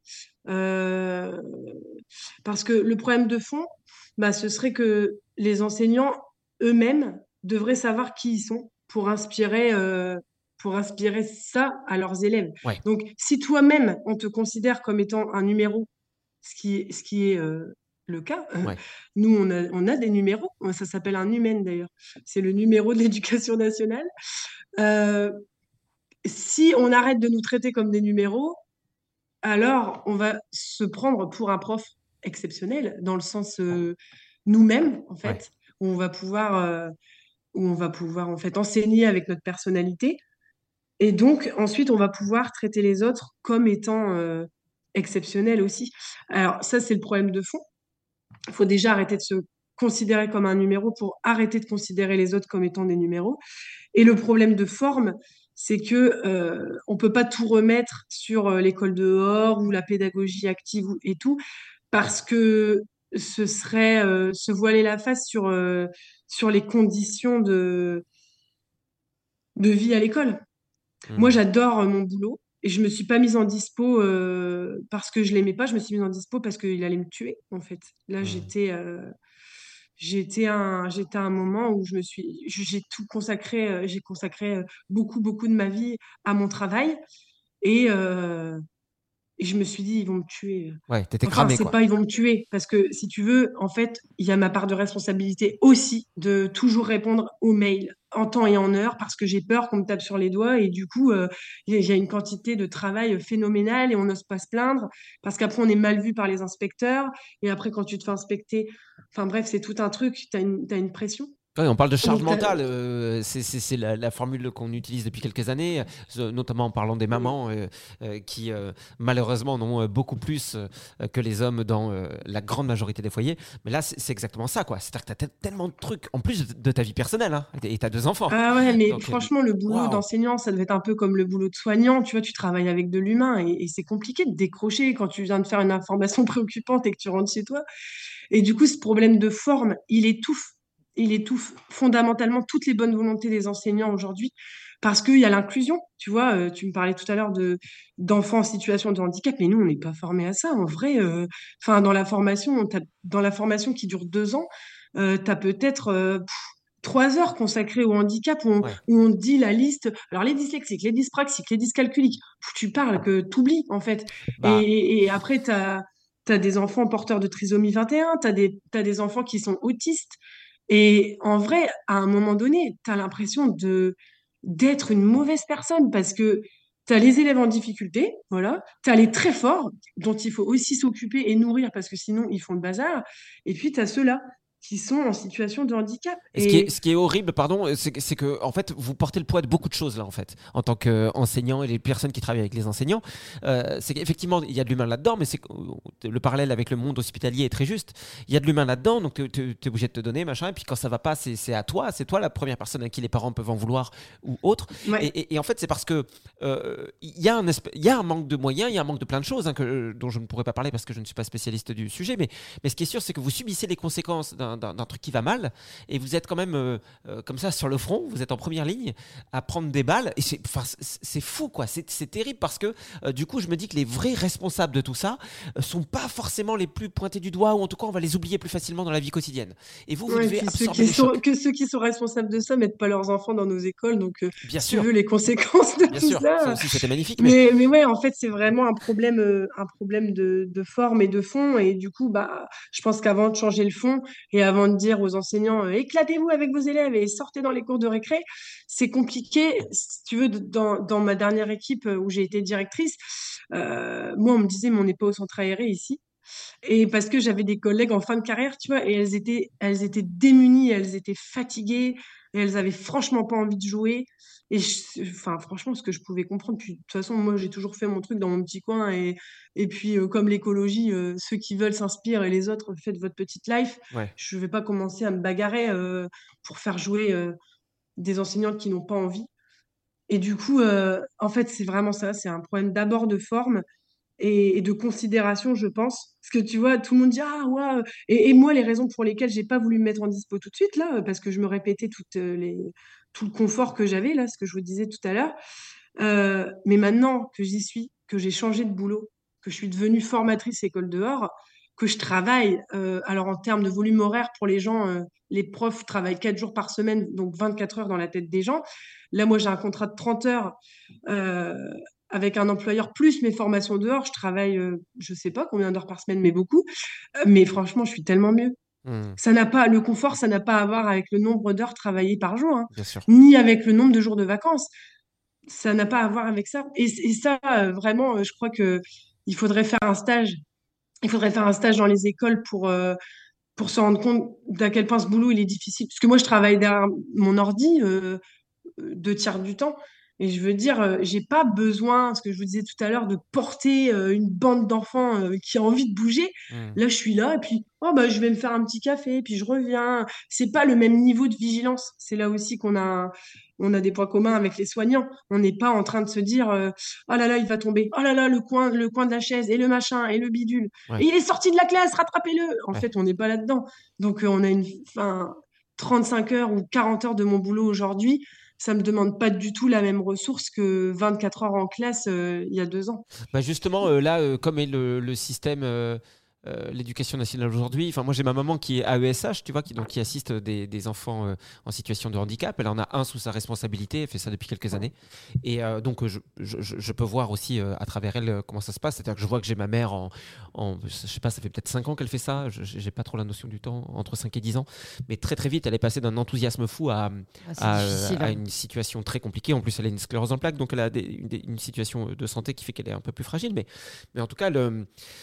Heu, parce que le problème de fond, bah, ce serait que les enseignants eux-mêmes devraient savoir qui ils sont pour inspirer, heu pour inspirer ça à leurs élèves. Ouais. Donc, si toi-même, on te considère comme étant un numéro, ce qui est, ce qui est euh, le cas, Ouais. nous, on a, on a des numéros, ça s'appelle un numen d'ailleurs, c'est le numéro de l'éducation nationale. Euh, si on arrête de nous traiter comme des numéros, alors on va se prendre pour un prof exceptionnel, dans le sens euh, nous-mêmes, en Ouais. fait, où on va pouvoir, euh, où on va pouvoir en fait enseigner avec notre personnalité. Et donc, ensuite, on va pouvoir traiter les autres comme étant euh, exceptionnels aussi. Alors, ça, c'est le problème de fond. Il faut déjà arrêter de se considérer comme un numéro pour arrêter de considérer les autres comme étant des numéros. Et le problème de forme, c'est que euh, on peut pas tout remettre sur euh, l'école dehors ou la pédagogie active ou- et tout, parce que ce serait euh, se voiler la face sur, euh, sur les conditions de, de vie à l'école. Moi, Hmm. j'adore euh, mon boulot et je me suis pas mise en dispo euh, parce que je l'aimais pas, je me suis mise en dispo parce qu'il allait me tuer, en fait. Là, Hmm. j'étais euh, j'étais à un, j'étais à un moment où je me suis, j'ai tout consacré, euh, j'ai consacré euh, beaucoup, beaucoup de ma vie à mon travail et, euh, et je me suis dit, ils vont me tuer. Ouais, t'étais Enfin, cramé, c'est quoi. pas ils vont me tuer, parce que si tu veux, en fait, il y a ma part de responsabilité aussi de toujours répondre aux mails en temps et en heure, parce que j'ai peur qu'on me tape sur les doigts, et du coup, euh, il y a il y a une quantité de travail phénoménale, et on n'ose pas se plaindre, parce qu'après, on est mal vu par les inspecteurs, et après, quand tu te fais inspecter, enfin bref, c'est tout un truc, t'as une, t'as une pression. Ouais, on parle de charge Donc, t'as- mentale, euh, c'est c'est- c'est la, la formule qu'on utilise depuis quelques années, euh, notamment en parlant des mamans euh, euh, qui euh, malheureusement en ont euh, beaucoup plus euh, que les hommes dans euh, la grande majorité des foyers. Mais là, c'est c'est exactement ça, quoi. C'est-à-dire que tu as tellement de trucs, en plus de, de ta vie personnelle, hein, et tu as deux enfants. Ah ouais, mais Donc, euh, franchement, le boulot waouh! d'enseignant, ça devait être un peu comme le boulot de soignant. Tu vois, tu travailles avec de l'humain et, et c'est compliqué de décrocher quand tu viens de faire une information préoccupante et que tu rentres chez toi. Et du coup, ce problème de forme, il étouffe. Il étouffe fondamentalement toutes les bonnes volontés des enseignants aujourd'hui parce qu'il y a l'inclusion. Tu vois, euh, tu me parlais tout à l'heure de d'enfants en situation de handicap, mais nous, on n'est pas formés à ça. En vrai, euh, enfin, dans la formation, t'as- dans la formation qui dure deux ans, euh, tu as peut-être euh, pff, trois heures consacrées au handicap où on, Ouais. où on dit la liste. Alors, les dyslexiques, les dyspraxiques, les dyscalculiques, pff, tu parles que tu oublies, en fait. Bah, Et, et après, tu as T'as des enfants porteurs de trisomie vingt et un, t'as des, t'as des enfants qui sont autistes. Et en vrai, à un moment donné, t'as l'impression de, d'être une mauvaise personne parce que t'as les élèves en difficulté, voilà. T'as les très forts dont il faut aussi s'occuper et nourrir parce que sinon ils font le bazar. Et puis t'as ceux-là qui sont en situation de handicap. Et ce qui est, Et ce qui est horrible, pardon, c'est que, c'est que en fait, vous portez le poids de beaucoup de choses là, en fait, en tant qu'enseignant et les personnes qui travaillent avec les enseignants. Euh, c'est qu'effectivement, il y a de l'humain là-dedans, mais c'est que, euh, le parallèle avec le monde hospitalier est très juste. Il y a de l'humain là-dedans, donc tu es obligé de te donner, machin, et puis quand ça va pas, c'est c'est à toi, c'est toi la première personne à qui les parents peuvent en vouloir ou autre. ouais, Et, et- et en fait, c'est parce que euh, il y a un espè- il y a un manque de moyens, il y a un manque de plein de choses hein, que, dont je ne pourrais pas parler parce que je ne suis pas spécialiste du sujet, mais, mais ce qui est sûr, c'est que vous subissez les conséquences d'un d'un- d'un truc qui va mal, et vous êtes quand même euh, euh, comme ça sur le front, vous êtes en première ligne à prendre des balles, et c'est enfin, c'est- c'est fou, quoi. C'est c'est terrible parce que euh, du coup, je me dis que les vrais responsables de tout ça euh, sont pas forcément les plus pointés du doigt, ou en tout cas, on va les oublier plus facilement dans la vie quotidienne. Et vous, vous ouais, devez puis ceux absorber qui les sont, chocs. que ceux qui sont responsables de ça mettent pas leurs enfants dans nos écoles. Donc, euh, Bien si tu sûr, veux les conséquences de bien tout sûr, ça ça. aussi c'était magnifique, mais Mais, mais ouais, en fait, c'est vraiment un problème, euh, un problème de, de forme et de fond. Et du coup, bah, je pense qu'avant de changer le fond et avant de dire aux enseignants, euh, éclatez-vous avec vos élèves et sortez dans les cours de récré, c'est compliqué. Si tu veux, dans, dans ma dernière équipe euh, où j'ai été directrice, euh, moi, on me disait, mais on n'est pas au centre aéré ici. Et parce que j'avais des collègues en fin de carrière, tu vois, et elles étaient, elles étaient démunies, elles étaient fatiguées, et elles avaient franchement pas envie de jouer. Et je- enfin, franchement, ce que je pouvais comprendre, puis de toute façon, moi, j'ai toujours fait mon truc dans mon petit coin. Et, et puis, euh, comme l'écologie, euh, ceux qui veulent s'inspirent et les autres, faites votre petite life. ouais. Je vais pas commencer à me bagarrer euh, pour faire jouer euh, des enseignantes qui n'ont pas envie. Et du coup, euh, en fait, c'est vraiment ça. C'est un problème d'abord de forme et, et de considération, je pense. Parce que tu vois, tout le monde dit, ah ouais. Et, et moi, les raisons pour lesquelles j'ai pas voulu me mettre en dispo tout de suite, là, parce que je me répétais toutes les, tout le confort que j'avais, là, ce que je vous disais tout à l'heure. Euh, mais maintenant que j'y suis, que j'ai changé de boulot, que je suis devenue formatrice école dehors, que je travaille. Euh, alors, en termes de volume horaire, pour les gens, euh, les profs travaillent quatre jours par semaine, donc vingt-quatre heures dans la tête des gens. Là, moi, j'ai un contrat de trente heures euh, avec un employeur, plus mes formations dehors. Je travaille, euh, je sais pas combien d'heures par semaine, mais beaucoup. Euh, mais franchement, je suis tellement mieux. Hmm, Ça n'a pas, le confort, ça n'a pas à voir avec le nombre d'heures travaillées par jour, hein, bien sûr. ni avec le nombre de jours de vacances. Ça n'a pas à voir avec ça. Et, et ça, euh, vraiment, euh, je crois que il faudrait faire un stage. Il faudrait faire un stage dans les écoles pour, euh, pour se rendre compte d'à quel point ce boulot, il est difficile. Parce que moi, je travaille derrière mon ordi euh, deux tiers du temps. Et je veux dire, euh, j'ai pas besoin, ce que je vous disais tout à l'heure, de porter euh, une bande d'enfants euh, qui a envie de bouger. Hmm. Là, je suis là, et puis, oh, bah, je vais me faire un petit café, puis je reviens. C'est pas le même niveau de vigilance. C'est là aussi qu'on a, on a des points communs avec les soignants. On n'est pas en train de se dire, euh, oh là là, il va tomber. Oh là là, le coin, le coin de la chaise, et le machin, et le bidule. Ouais, Et il est sorti de la classe, rattrapez-le. En ouais. fait, on n'est pas là-dedans. Donc, euh, on a une, enfin, trente-cinq heures ou quarante heures de mon boulot aujourd'hui, ça me demande pas du tout la même ressource que vingt-quatre heures en classe euh, il y a deux ans. Bah justement, euh, là, euh, comme est le, le système, euh, euh, l'éducation nationale aujourd'hui, enfin moi j'ai ma maman qui est A E S H, tu vois, qui, donc, qui assiste des, des enfants euh, en situation de handicap. Elle en a un sous sa responsabilité, elle fait ça depuis quelques années. Et euh, donc je, je, je- je peux voir aussi euh, à travers elle euh, comment ça se passe. C'est-à-dire que je vois que j'ai ma mère en, en- je sais pas, ça fait peut-être cinq ans qu'elle fait ça, je j'ai pas trop la notion du temps, entre cinq et dix ans. Mais très très vite, elle est passée d'un enthousiasme fou à, Ah, c'est à, difficile. à hein. une situation très compliquée. En plus, elle a une sclérose en plaques, donc elle a des- une, des- une situation de santé qui fait qu'elle est un peu plus fragile. Mais, mais en tout cas, le-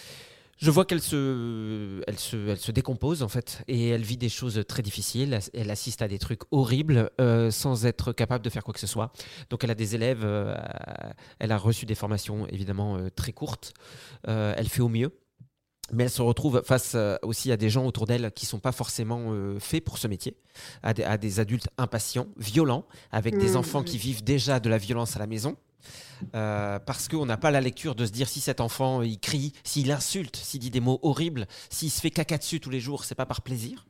je vois qu'elle se, elle se, elle se décompose en fait, et elle vit des choses très difficiles. Elle assiste à des trucs horribles euh, sans être capable de faire quoi que ce soit. Donc, elle a des élèves, euh, elle a reçu des formations évidemment euh, très courtes. Euh, elle fait au mieux. Mais elle se retrouve face euh, aussi à des gens autour d'elle qui sont pas forcément euh, faits pour ce métier, à des, à des adultes impatients, violents, avec des Mmh, enfants oui. qui vivent déjà de la violence à la maison. Euh, parce qu'on n'a pas la lecture de se dire si cet enfant il crie, s'il insulte, s'il dit des mots horribles, s'il se fait caca dessus tous les jours, c'est pas par plaisir.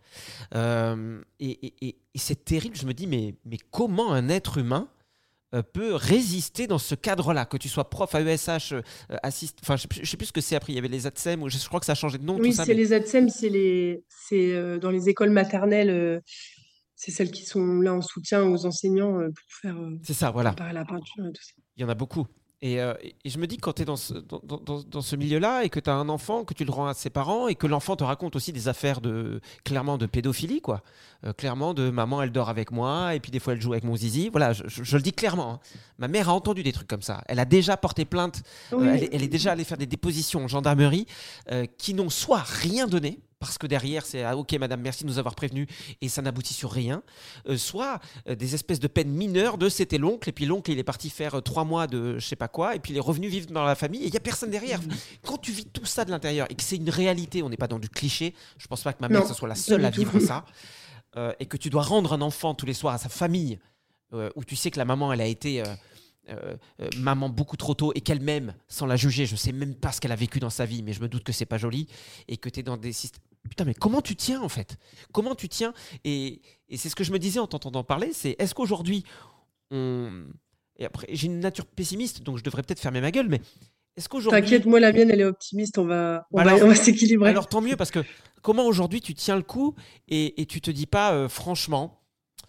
Euh, et et- et- et c'est terrible, je me dis, mais, mais comment un être humain euh, peut résister dans ce cadre-là, que tu sois prof à E S H, euh, assist... enfin, je sais plus je sais plus ce que c'est après, il y avait les A T S E M, ou je, je crois que ça a changé de nom, tout Oui, ça, c'est mais les A T S E M, c'est les, c'est euh, dans les écoles maternelles, euh, c'est celles qui sont là en soutien aux enseignants euh, pour faire euh, c'est ça, voilà. préparer la peinture et tout ça. Il y en a beaucoup. Et, euh, et- et je me dis que quand tu es dans ce, dans, dans- dans- dans ce milieu-là et que tu as un enfant, que tu le rends à ses parents et que l'enfant te raconte aussi des affaires de, clairement de pédophilie, quoi. Euh, clairement de maman, elle dort avec moi et puis des fois elle joue avec mon zizi. Voilà, je, je- je le dis clairement, hein. Ma mère a entendu des trucs comme ça. Elle a déjà porté plainte, euh, elle, Oui, est, elle est déjà allée faire des dépositions en gendarmerie euh, qui n'ont soit rien donné. Parce que derrière, c'est ah, ok, madame, merci de nous avoir prévenus, et ça n'aboutit sur rien. Euh, soit euh, des espèces de peines mineures de c'était l'oncle, et puis l'oncle, il est parti faire euh, trois mois de je sais pas quoi, et puis il est revenu vivre dans la famille, et il n'y a personne derrière. Quand tu vis tout ça de l'intérieur, et que c'est une réalité, on n'est pas dans du cliché, je pense pas que ma mère, non, ce soit la pas seule du à tout. vivre ça, euh, et que tu dois rendre un enfant tous les soirs à sa famille, euh, où tu sais que la maman, elle a été. euh, euh, euh, maman beaucoup trop tôt et qu'elle-même, sans la juger, je sais même pas ce qu'elle a vécu dans sa vie, mais je me doute que c'est pas joli et que tu es dans des systèmes. Putain, mais comment tu tiens en fait? Comment tu tiens? Et, et c'est ce que je me disais en t'entendant parler, c'est est-ce qu'aujourd'hui, on... Et après, j'ai une nature pessimiste, donc je devrais peut-être fermer ma gueule, mais est-ce T'inquiète, qu'aujourd'hui... moi la mienne, elle est optimiste, on va, on va, Alors, on va s'équilibrer. alors tant mieux, parce que comment aujourd'hui tu tiens le coup et, et tu te dis pas, euh, franchement,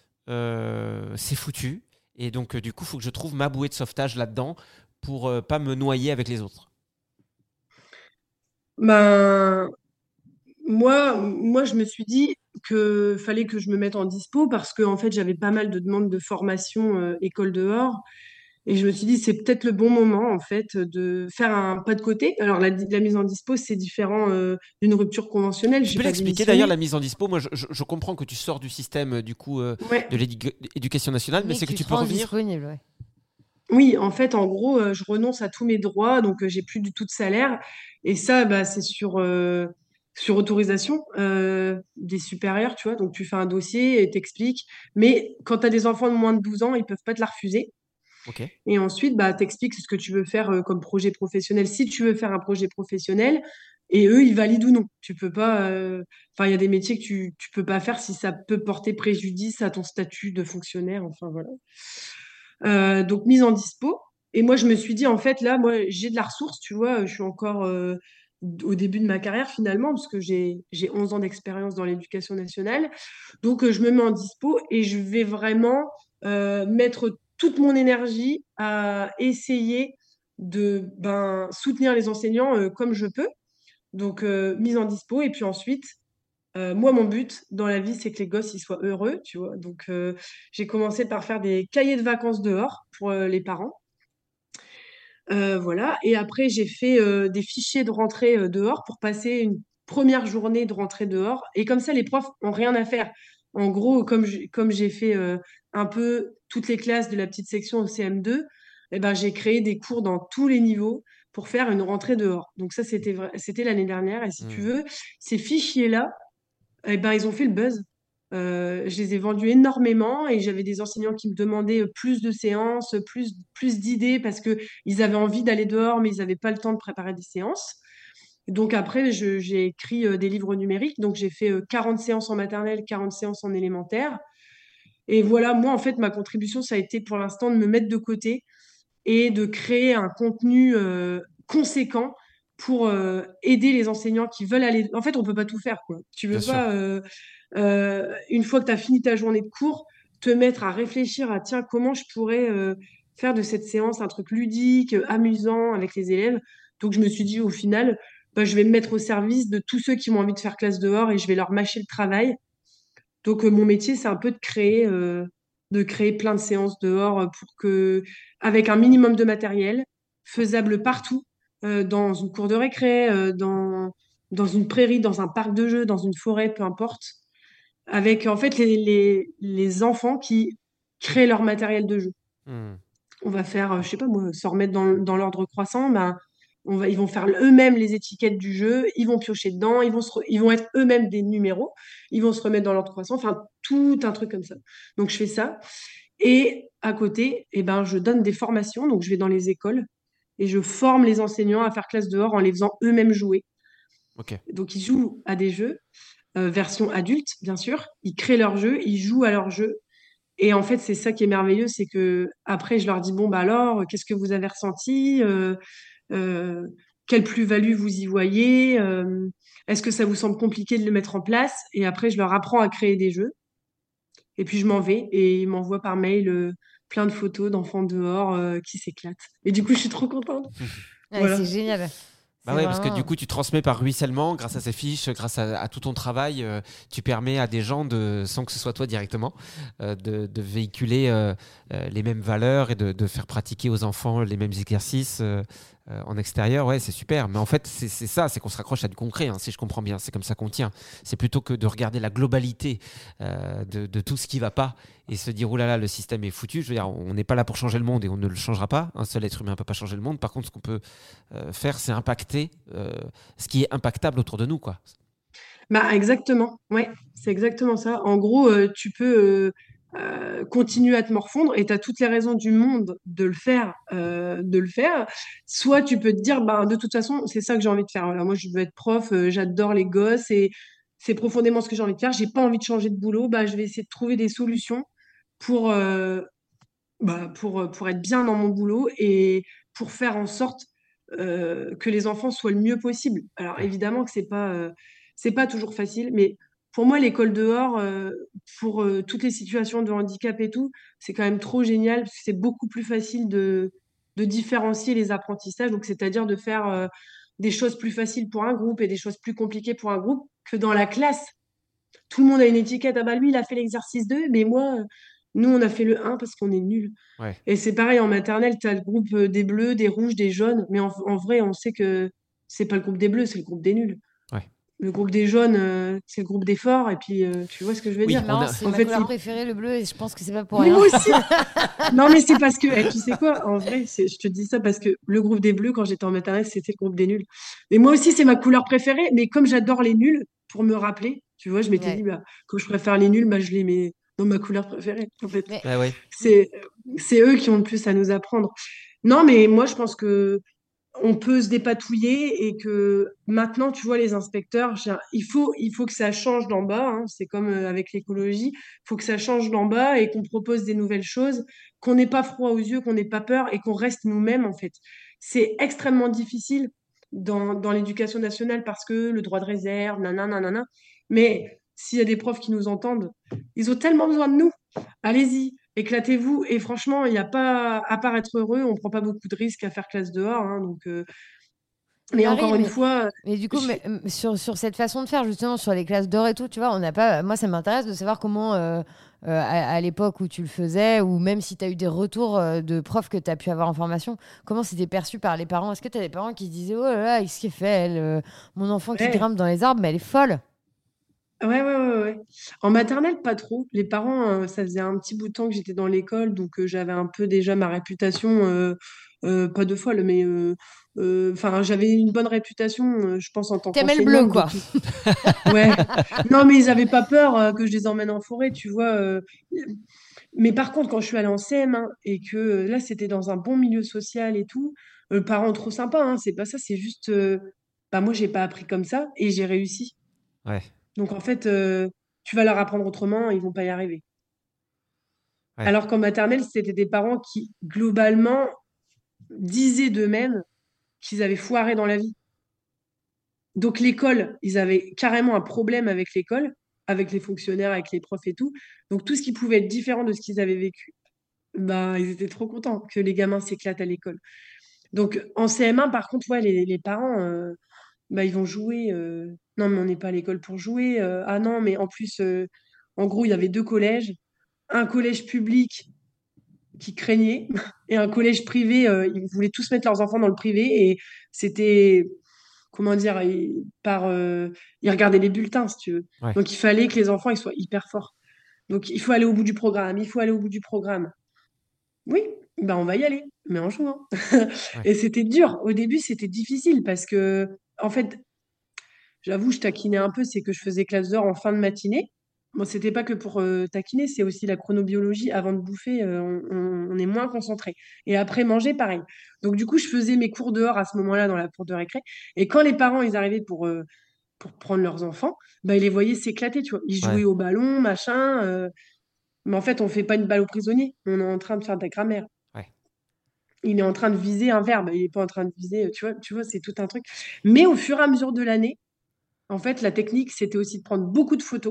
euh, c'est foutu, et donc euh, du coup, il faut que je trouve ma bouée de sauvetage là-dedans pour euh, pas me noyer avec les autres. Ben, moi, moi, je me suis dit que fallait que je me mette en dispo parce que en fait, j'avais pas mal de demandes de formation euh, école dehors. Et je me suis dit, c'est peut-être le bon moment, en fait, de faire un pas de côté. Alors, la, la mise en dispo, c'est différent euh, d'une rupture conventionnelle. Tu J'ai peux pas l'expliquer d'ailleurs, démissionné. la mise en dispo. Moi, je, je- je comprends que tu sors du système euh, du coup euh, Ouais. de l'éducation nationale, mais Mais c'est que tu tu te peux rends revenir. disponible, ouais. Oui, en fait, en gros, euh, je renonce à tous mes droits, donc euh, j'ai plus du tout de salaire. Et ça, bah, c'est sur, euh, sur autorisation euh, des supérieurs, tu vois. Donc, tu fais un dossier et t'expliques. Mais quand tu as des enfants de moins de douze ans, ils peuvent pas te la refuser. Ok. Et ensuite, bah, t'expliques ce que tu veux faire euh, comme projet professionnel, si tu veux faire un projet professionnel, et eux, ils valident ou non. Tu peux pas, euh, enfin, il y a des métiers que tu, tu peux pas faire si ça peut porter préjudice à ton statut de fonctionnaire, enfin voilà. Euh, donc mise en dispo. Et moi, je me suis dit, en fait, là, moi, j'ai de la ressource, tu vois, je suis encore, euh, au début de ma carrière finalement, parce que j'ai, j'ai onze ans d'expérience dans l'éducation nationale. Donc, euh, je me mets en dispo et je vais vraiment euh, mettre toute mon énergie à essayer de ben, soutenir les enseignants euh, comme je peux. Donc, euh, mise en dispo. Et puis ensuite, euh, moi, mon but dans la vie, c'est que les gosses ils soient heureux, tu vois. Donc, euh, j'ai commencé par faire des cahiers de vacances dehors pour euh, les parents. Euh, voilà. Et après, j'ai fait euh, des fichiers de rentrée euh, dehors pour passer une première journée de rentrée dehors. Et comme ça, les profs ont rien à faire. En gros, comme j'ai, comme j'ai fait euh, un peu toutes les classes de la petite section au C M deux, eh ben, j'ai créé des cours dans tous les niveaux pour faire une rentrée dehors. Donc ça, c'était vrai, c'était l'année dernière. Et si tu Hmm. veux, ces fichiers-là, eh ben, ils ont fait le buzz. Euh, je les ai vendus énormément et j'avais des enseignants qui me demandaient plus de séances, plus, plus d'idées parce qu'ils avaient envie d'aller dehors, mais ils n'avaient pas le temps de préparer des séances. Donc après, je- j'ai écrit euh, des livres numériques. Donc j'ai fait euh, quarante séances en maternelle, quarante séances en élémentaire. Et voilà, moi, en fait, ma contribution, ça a été pour l'instant de me mettre de côté et de créer un contenu euh, conséquent pour euh, aider les enseignants qui veulent aller. En fait, on peut pas tout faire, quoi. Tu Bien veux sûr. pas, euh, euh, une fois que tu as fini ta journée de cours, te mettre à réfléchir à tiens, comment je pourrais euh, faire de cette séance un truc ludique, euh, amusant avec les élèves. Donc, je me suis dit, au final, bah, je vais me mettre au service de tous ceux qui ont envie de faire classe dehors et je vais leur mâcher le travail. Donc, euh, mon métier, c'est un peu de créer, euh, de créer plein de séances dehors euh, pour que, avec un minimum de matériel, faisable partout, euh, dans une cour de récré, euh, dans, dans une prairie, dans un parc de jeux, dans une forêt, peu importe, avec en fait les, les, les enfants qui créent leur matériel de jeu. Hmm. On va faire, euh, je sais pas moi, se remettre dans, dans l'ordre croissant, ben, on va, ils vont faire eux-mêmes les étiquettes du jeu, ils vont piocher dedans, ils vont, se re- ils vont être eux-mêmes des numéros, ils vont se remettre dans l'ordre croissant, enfin tout un truc comme ça. Donc je fais ça. Et à côté, eh ben, je donne des formations, donc je vais dans les écoles et je forme les enseignants à faire classe dehors en les faisant eux-mêmes jouer. Ok. Donc ils jouent à des jeux, euh, version adulte, bien sûr, ils créent leurs jeux, ils jouent à leurs jeux. Et en fait, c'est ça qui est merveilleux, c'est que après, je leur dis, bon, bah alors, qu'est-ce que vous avez ressenti? Euh, euh, quelle plus-value vous y voyez? Euh, est-ce que ça vous semble compliqué de le mettre en place? Et après, je leur apprends à créer des jeux. Et puis, je m'en vais et ils m'envoient par mail euh, plein de photos d'enfants dehors euh, qui s'éclatent. Et du coup, je suis trop contente. Ouais, c'est Voilà. génial. Bah C'est ouais, parce que du vraiment. coup, tu transmets par ruissellement, grâce à ces fiches, grâce à, à tout ton travail, euh, tu permets à des gens, de, sans que ce soit toi directement, euh, de, de véhiculer euh, euh, les mêmes valeurs et de, de faire pratiquer aux enfants les mêmes exercices euh, euh, en extérieur. Ouais, c'est super. Mais en fait, c'est c'est ça, c'est qu'on se raccroche à du concret, hein, si je comprends bien. C'est comme ça qu'on tient. C'est plutôt que de regarder la globalité euh, de, de tout ce qui va pas et se dire, oh là là, le système est foutu. Je veux dire, on n'est pas là pour changer le monde et on ne le changera pas. Un seul être humain ne peut pas changer le monde. Par contre, ce qu'on peut euh, faire, c'est impacter euh, ce qui est impactable autour de nous, quoi. Bah, exactement. Ouais, c'est exactement ça. En gros, euh, tu peux euh, euh, continuer à te morfondre et tu as toutes les raisons du monde de le faire, euh, de le faire. Soit tu peux te dire, bah, de toute façon, c'est ça que j'ai envie de faire. Voilà, moi, je veux être prof, euh, j'adore les gosses et c'est profondément ce que j'ai envie de faire. J'ai pas envie de changer de boulot. Bah, je vais essayer de trouver des solutions pour, euh, bah, pour, euh, pour être bien dans mon boulot et pour faire en sorte euh, que les enfants soient le mieux possible. Alors Ouais. évidemment que c'est pas, euh, c'est pas toujours facile, mais pour moi, l'école dehors, euh, pour euh, toutes les situations de handicap et tout, c'est quand même trop génial parce que c'est beaucoup plus facile de, de différencier les apprentissages, donc c'est-à-dire de faire euh, des choses plus faciles pour un groupe et des choses plus compliquées pour un groupe que dans la classe tout le monde a une étiquette. Ah bah lui, il a fait l'exercice deux, mais moi, euh, nous, on a fait le un parce qu'on est nuls. Ouais. Et c'est pareil en maternelle, tu as le groupe euh, des bleus, des rouges, des jaunes, mais en, en vrai, on sait que c'est pas le groupe des bleus, c'est le groupe des nuls. Ouais. Le groupe des jaunes, euh, c'est le groupe des forts, et puis euh, tu vois ce que je veux Oui, C'est dire. on marrant, a. c'est En ma fait, couleur c'est... préférée, le bleu, et je pense que c'est pas pour Mais rien. moi aussi! Non, mais c'est parce que, eh, tu sais quoi, en vrai, c'est, je te dis ça parce que le groupe des bleus, quand j'étais en maternelle, c'était le groupe des nuls. Mais moi aussi, c'est ma couleur préférée, mais comme j'adore les nuls, pour me rappeler, tu vois, je m'étais Ouais. dit, bah, comme je préfère les nuls, bah, je les mets dans ma couleur préférée, en fait. Mais Ouais, ouais. C'est, c'est eux qui ont le plus à nous apprendre. Non, mais moi, je pense que on peut se dépatouiller et que maintenant, tu vois, les inspecteurs, j'ai un- il faut, il faut que ça change d'en bas, hein. C'est comme euh, avec l'écologie, il faut que ça change d'en bas et qu'on propose des nouvelles choses, qu'on n'ait pas froid aux yeux, qu'on n'ait pas peur et qu'on reste nous-mêmes, en fait. C'est extrêmement difficile dans, dans l'éducation nationale parce que le droit de réserve, nanana, nanana. Mais s'il y a des profs qui nous entendent, ils ont tellement besoin de nous. Allez-y, éclatez-vous. Et franchement, il n'y a pas, à part être heureux, on ne prend pas beaucoup de risques à faire classe dehors. Hein, donc, euh, Mais mais Marie, encore une mais, fois, mais du coup, je- mais, euh, sur, sur cette façon de faire, justement, sur les classes d'or et tout, tu vois, on n'a pas. Moi, ça m'intéresse de savoir comment, euh, euh, à, à l'époque où tu le faisais, ou même si tu as eu des retours euh, de profs que tu as pu avoir en formation, comment c'était perçu par les parents. Est-ce que tu as des parents qui se disaient, oh là là, qu'est-ce qu'elle fait, elle, euh, mon enfant qui ouais, grimpe dans les arbres, mais elle est folle. ouais, ouais, ouais, ouais. En maternelle, pas trop. Les parents, euh, ça faisait un petit bout de temps que j'étais dans l'école, donc euh, j'avais un peu déjà ma réputation, euh, euh, pas de folle, mais euh, euh, enfin, j'avais une bonne réputation, euh, je pense, en tant T'aimais le bleu, qu'enseignante. quoi. Donc, ils- ouais. Non, mais ils n'avaient pas peur euh, que je les emmène en forêt, tu vois. euh. Mais par contre, quand je suis allée en C M un et que euh, là, c'était dans un bon milieu social et tout, euh, parents trop sympas, hein, c'est pas ça, c'est juste, euh, bah moi, j'ai pas appris comme ça et j'ai réussi. Ouais, Donc en fait, euh, tu vas leur apprendre autrement, ils vont pas y arriver. ouais. Alors qu'en maternelle, c'était des parents qui, globalement, disaient d'eux-mêmes qu'ils avaient foiré dans la vie. Donc l'école, ils avaient carrément un problème avec l'école, avec les fonctionnaires, avec les profs et tout. Donc tout ce qui pouvait être différent de ce qu'ils avaient vécu, bah, ils étaient trop contents que les gamins s'éclatent à l'école. Donc en C M un, par contre, ouais, les, les parents, euh, bah, ils vont jouer. euh, Non, mais on n'est pas à l'école pour jouer. euh, Ah non, mais en plus, euh, en gros, il y avait deux collèges. Un collège public qui craignait et un collège privé, euh, ils voulaient tous mettre leurs enfants dans le privé et c'était, comment dire, ils, par, euh, ils regardaient les bulletins, si tu veux. Ouais, Donc il fallait que les enfants ils soient hyper forts. Donc il faut aller au bout du programme, il faut aller au bout du programme. Oui, ben on va y aller, mais en jouant. ouais. Et c'était dur. Au début, c'était difficile parce que, en fait, j'avoue, je taquinais un peu, c'est que je faisais classe d'heure en fin de matinée. Bon, c'était pas que pour euh, taquiner, c'est aussi la chronobiologie. Avant de bouffer, euh, on, on- on est moins concentré. Et après manger, pareil. Donc du coup, je faisais mes cours dehors à ce moment-là dans la cour de récré. Et quand les parents, ils arrivaient pour, euh, pour prendre leurs enfants, bah, ils les voyaient s'éclater, tu vois. Ils Ouais, jouaient au ballon, machin. euh, Mais en fait, on fait pas une balle au prisonnier. On est en train de faire de la grammaire. ouais. Il est en train de viser un verbe. Il est pas en train de viser, tu vois, tu vois, c'est tout un truc. Mais au fur et à mesure de l'année, en fait, la technique, c'était aussi de prendre beaucoup de photos.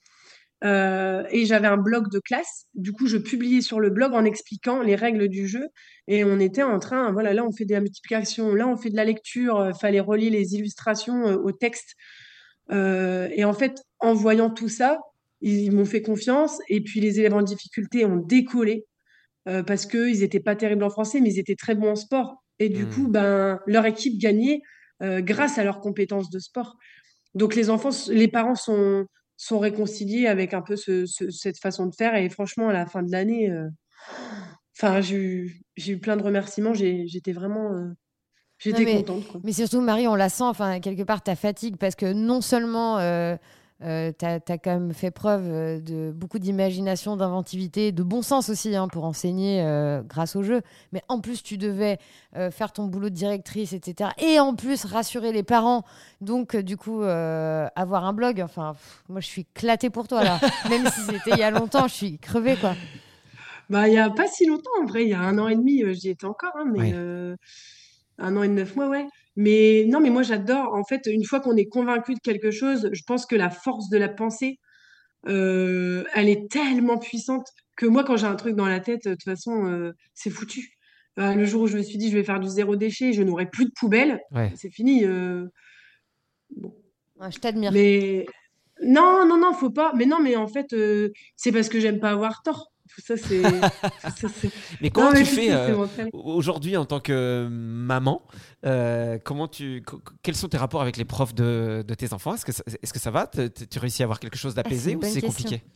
Euh, et j'avais un blog de classe. Du coup, je publiais sur le blog en expliquant les règles du jeu. Et on était en train, voilà, là, on fait de la multiplication, là, on fait de la lecture. Il fallait relier les illustrations euh, au texte. Euh, et en fait, en voyant tout ça, ils, ils m'ont fait confiance. Et puis, les élèves en difficulté ont décollé euh, parce qu'ils n'étaient pas terribles en français, mais ils étaient très bons en sport. Et du coup, Hmm. ben, leur équipe gagnait euh, grâce à leurs compétences de sport. Donc les enfants, les parents sont, sont réconciliés avec un peu ce- ce- cette façon de faire. Et franchement, à la fin de l'année, euh, enfin, j'ai eu, j'ai eu plein de remerciements. J'ai- J'étais vraiment, euh, Non, j'étais mais, contente, quoi. mais surtout, Marie, on la sent, enfin, quelque part, ta fatigue, parce que non seulement euh, euh, tu as quand même fait preuve euh, de beaucoup d'imagination, d'inventivité, de bon sens aussi hein, pour enseigner euh, grâce au jeu, mais en plus, tu devais euh, faire ton boulot de directrice, et cetera. Et en plus, rassurer les parents. Donc, euh, du coup, euh, avoir un blog, enfin, pff, moi, je suis éclatée pour toi, là. Même si c'était il y a longtemps, je suis crevée, quoi. Bah, il y a pas si longtemps, en vrai, il y a un an et demi, euh, j'y étais encore, hein, mais Ouais. euh, un an et neuf mois, ouais. Mais non, mais moi, j'adore. En fait, une fois qu'on est convaincu de quelque chose, je pense que la force de la pensée, euh, elle est tellement puissante que moi, quand j'ai un truc dans la tête, de toute façon, euh, c'est foutu. Euh, le jour où je me suis dit, je vais faire du zéro déchet, je n'aurai plus de poubelle, Ouais. c'est fini. euh, bon. Ouais, je t'admire. Mais non, non, non, faut pas. Mais non, mais en fait, euh, c'est parce que j'aime pas avoir tort. Tout ça, c'est. Tout ça, c'est. Mais Non, comment mais tu tout fais ça, c'est euh, mental. aujourd'hui en tant que maman euh, comment tu, co- quels sont tes rapports avec les profs de, de tes enfants? Est-ce que ça, est-ce que ça va? T- t- Tu réussis à avoir quelque chose Ah, c'est d'apaisé une ou bonne c'est question. compliqué?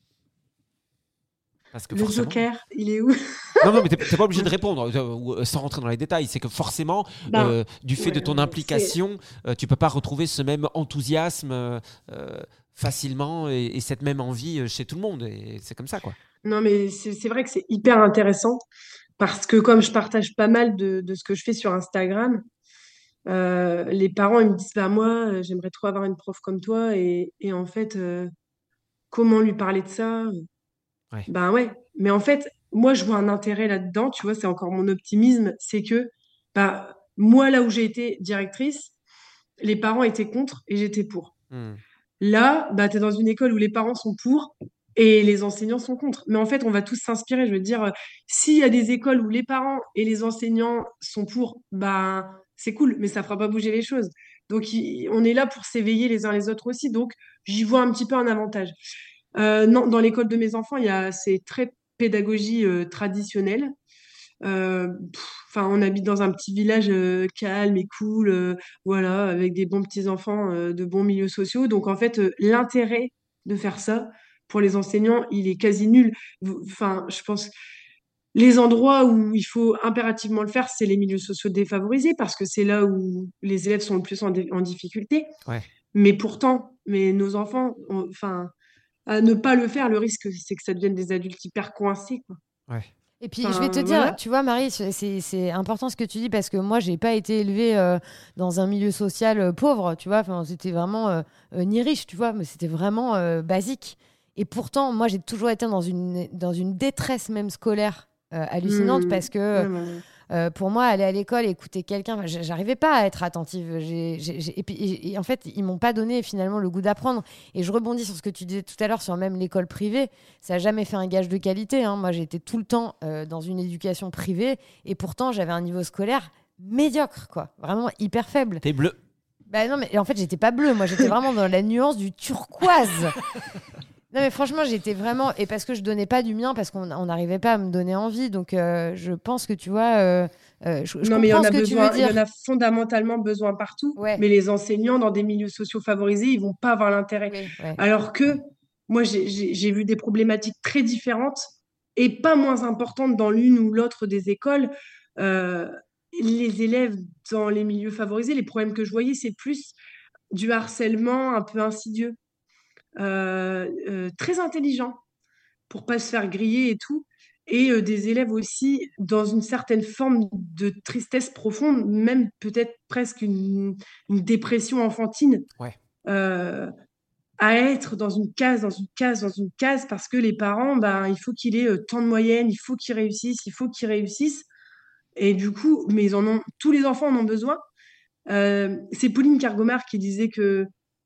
Parce que Le forcément. Joker, il est où? Non, non, mais t'es t'es pas obligé de répondre euh, ou, euh, sans rentrer dans les détails. C'est que forcément, Ben, euh, du fait de ouais, ton ouais, c'est. implication, euh, tu peux pas retrouver ce même enthousiasme euh, euh, facilement et, et cette même envie euh, chez tout le monde. Et c'est comme ça, quoi. Non, mais c'est c'est vrai que c'est hyper intéressant parce que comme je partage pas mal de, de ce que je fais sur Instagram, euh, les parents, ils me disent, bah moi, euh, j'aimerais trop avoir une prof comme toi. Et, et en fait, euh, comment lui parler de ça? Ouais. Ben ouais. Mais en fait, moi, je vois un intérêt là-dedans, tu vois, c'est encore mon optimisme, c'est que bah, moi, là où j'ai été directrice, les parents étaient contre et j'étais pour. Hmm. Là, bah, tu es dans une école où les parents sont pour et les enseignants sont contre. Mais en fait, on va tous s'inspirer. Je veux dire, euh, s'il y a des écoles où les parents et les enseignants sont pour, bah, c'est cool, mais ça fera pas bouger les choses. Donc, il- on est là pour s'éveiller les uns les autres aussi. Donc, j'y vois un petit peu un avantage. Euh, non, dans l'école de mes enfants, il y a, c'est très pédagogie euh, traditionnelle. Euh, pff, Enfin, on habite dans un petit village euh, calme et cool, euh, voilà, avec des bons petits enfants euh, de bons milieux sociaux. Donc, en fait, euh, l'intérêt de faire ça pour les enseignants, il est quasi nul. Vous- Enfin, je pense les endroits où il faut impérativement le faire, c'est les milieux sociaux défavorisés parce que c'est là où les élèves sont le plus en, dé- en difficulté. Ouais. Mais pourtant, mais nos enfants, on- enfin, à ne pas le faire, le risque, c'est que ça devienne des adultes hyper coincés, quoi. Ouais. Et puis, Enfin, je vais te dire, voilà. tu vois, Marie, c'est c'est important ce que tu dis parce que moi, j'ai pas été élevée euh, dans un milieu social euh, pauvre, tu vois. Enfin, c'était vraiment euh, euh, ni riche, tu vois, mais c'était vraiment euh, basique. Et pourtant, moi, j'ai toujours été dans une, dans une détresse même scolaire euh, hallucinante Hmm. parce que Ouais, ouais, ouais. euh, pour moi, aller à l'école, écouter quelqu'un, enfin, j'- j'arrivais pas à être attentive. J'ai- j'ai- j'ai- et puis, et- et en fait, ils m'ont pas donné finalement le goût d'apprendre. Et je rebondis sur ce que tu disais tout à l'heure sur même l'école privée. Ça n'a jamais fait un gage de qualité, hein. Moi, j'ai été tout le temps euh, dans une éducation privée et pourtant, j'avais un niveau scolaire médiocre, quoi. Vraiment hyper faible. T'es bleu. Bah non, mais en fait, j'étais pas bleue. Moi, j'étais vraiment dans la nuance du turquoise. Non, mais franchement, j'étais vraiment. Et parce que je donnais pas du mien, parce qu'on on n'arrivait pas à me donner envie. Donc, euh, je pense que tu vois. euh, euh, je je Non, mais il y en comprends a ce que tu besoin, veux il y dire. en a fondamentalement besoin partout. Ouais. Mais les enseignants dans des milieux sociaux favorisés, ils vont pas avoir l'intérêt. Oui, ouais. Alors que moi, j'ai j'ai- j'ai vu des problématiques très différentes et pas moins importantes dans l'une ou l'autre des écoles. Euh, les élèves dans les milieux favorisés, les problèmes que je voyais, c'est plus du harcèlement un peu insidieux, euh, euh, très intelligent pour pas se faire griller et tout. Et euh, des élèves aussi dans une certaine forme de tristesse profonde, même peut-être presque une, une dépression enfantine, Ouais. euh, à être dans une case, dans une case, dans une case, parce que les parents, ben, il faut qu'il ait euh, tant de moyenne, il faut qu'ils réussissent, il faut qu'ils réussissent. Et du coup, mais ils en ont, tous les enfants en ont besoin. Euh, c'est Pauline Cargomar qui disait que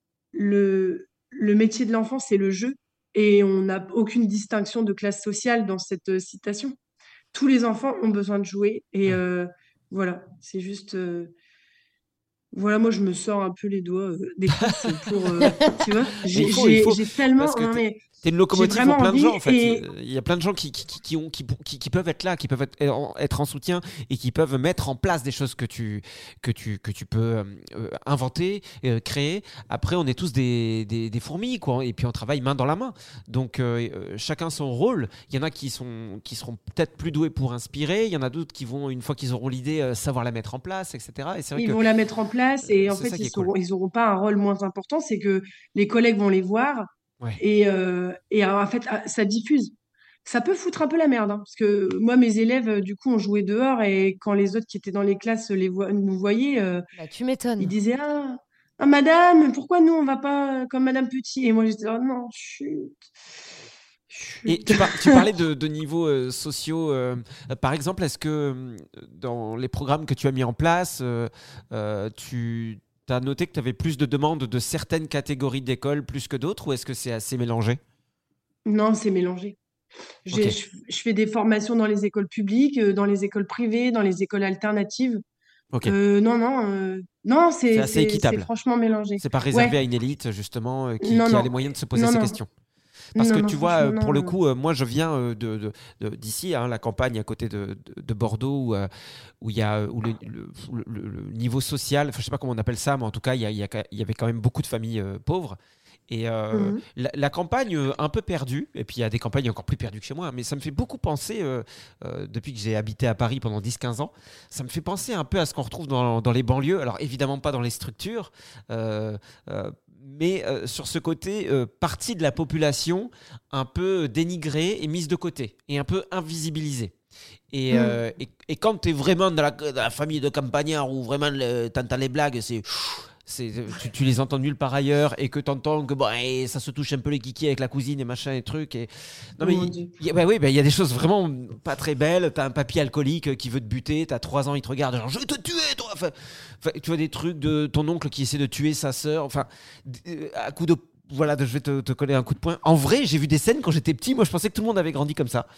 le, le métier de l'enfant, c'est le jeu. Et on n'a aucune distinction de classe sociale dans cette euh, citation. Tous les enfants ont besoin de jouer. Et Ouais. euh, voilà, c'est juste. euh, voilà, moi, je me sors un peu les doigts euh, des cuisses pour. euh, tu vois, Mais j'ai il faut, il j'ai- faut. j'ai tellement. Parce que Non, t'es, mais t'es une j'ai locomotive pour vraiment plein de envie. gens, en fait. Et Il y a plein de gens qui, qui, qui, qui ont, qui, qui, qui peuvent être là, qui peuvent être, en- être en soutien et qui peuvent mettre en place des choses que tu, que tu, que tu peux euh, inventer, euh, créer. Après, on est tous des, des, des fourmis, quoi. Et puis, on travaille main dans la main. Donc, euh, euh, chacun son rôle. Il y en a qui, sont, qui seront peut-être plus doués pour inspirer. Il y en a d'autres qui vont, une fois qu'ils auront l'idée, euh, savoir la mettre en place, et cetera. Et c'est vrai ils que vont la mettre en place. Et en c'est fait, ça qui ils est cool. n'auront ils auront pas un rôle moins important. C'est que les collègues vont les voir. Ouais. Et, euh, et alors, en fait, ah, ça diffuse. Ça peut foutre un peu la merde, hein, parce que moi, mes élèves, euh, du coup, ont joué dehors et quand les autres qui étaient dans les classes les vo- nous voyaient, euh, Bah, tu ils m'étonnes. disaient ah, ah, madame, pourquoi nous, on va pas comme Madame Petit? Et moi, j'étais oh non, chut, Et chut. tu, par- tu parlais de, de niveaux euh, sociaux. euh, euh, par exemple, est-ce que euh, dans les programmes que tu as mis en place, euh, euh, tu as noté que tu avais plus de demandes de certaines catégories d'écoles plus que d'autres, ou est-ce que c'est assez mélangé? Non, c'est mélangé. J'ai- Ok, Je, je fais des formations dans les écoles publiques, euh, dans les écoles privées, dans les écoles alternatives. ok. Euh, non, non, euh, non, C'est c'est assez c'est- c'est équitable. franchement mélangé. C'est pas réservé à Ouais, une élite, justement, euh, qui, non, qui a non, les moyens de se poser non, ces non, questions. Parce non, que non, tu vois, franchement, euh, pour non. le euh. coup, euh, moi je viens euh, de, de- de- d'ici, hein, la campagne à côté de, de- de Bordeaux, où euh, où il y a où le, le- le- le niveau social, enfin, je sais pas comment on appelle ça, mais en tout cas, il y, a- il y a- il y avait quand même beaucoup de familles euh, pauvres. Et euh, Mhm. la, la campagne euh, un peu perdue, et puis il y a des campagnes encore plus perdues que chez moi, mais ça me fait beaucoup penser, euh, euh, depuis que j'ai habité à Paris pendant dix quinze ans, ça me fait penser un peu à ce qu'on retrouve dans, dans les banlieues. Alors évidemment pas dans les structures, euh, euh, mais euh, sur ce côté, euh, partie de la population un peu dénigrée et mise de côté, et un peu invisibilisée. Et, Mm. euh, et, et quand tu es vraiment dans la, dans la famille de campagnards où vraiment le- t'entends les blagues, c'est C'est, tu, tu les entends nulle part ailleurs et que tu entends que bon, eh, ça se touche un peu les kikis avec la cousine et machin et trucs. Et... Non, mais il y, y, bah oui, bah, y a des choses vraiment pas très belles. T'as un papy alcoolique qui veut te buter, t'as trois ans, il te regarde, genre je vais te tuer, toi. Enfin, enfin, tu vois des trucs de ton oncle qui essaie de tuer sa sœur, enfin, à coup de. Voilà, je vais te, te coller un coup de poing. En vrai, j'ai vu des scènes quand j'étais petit. Moi, je pensais que tout le monde avait grandi comme ça.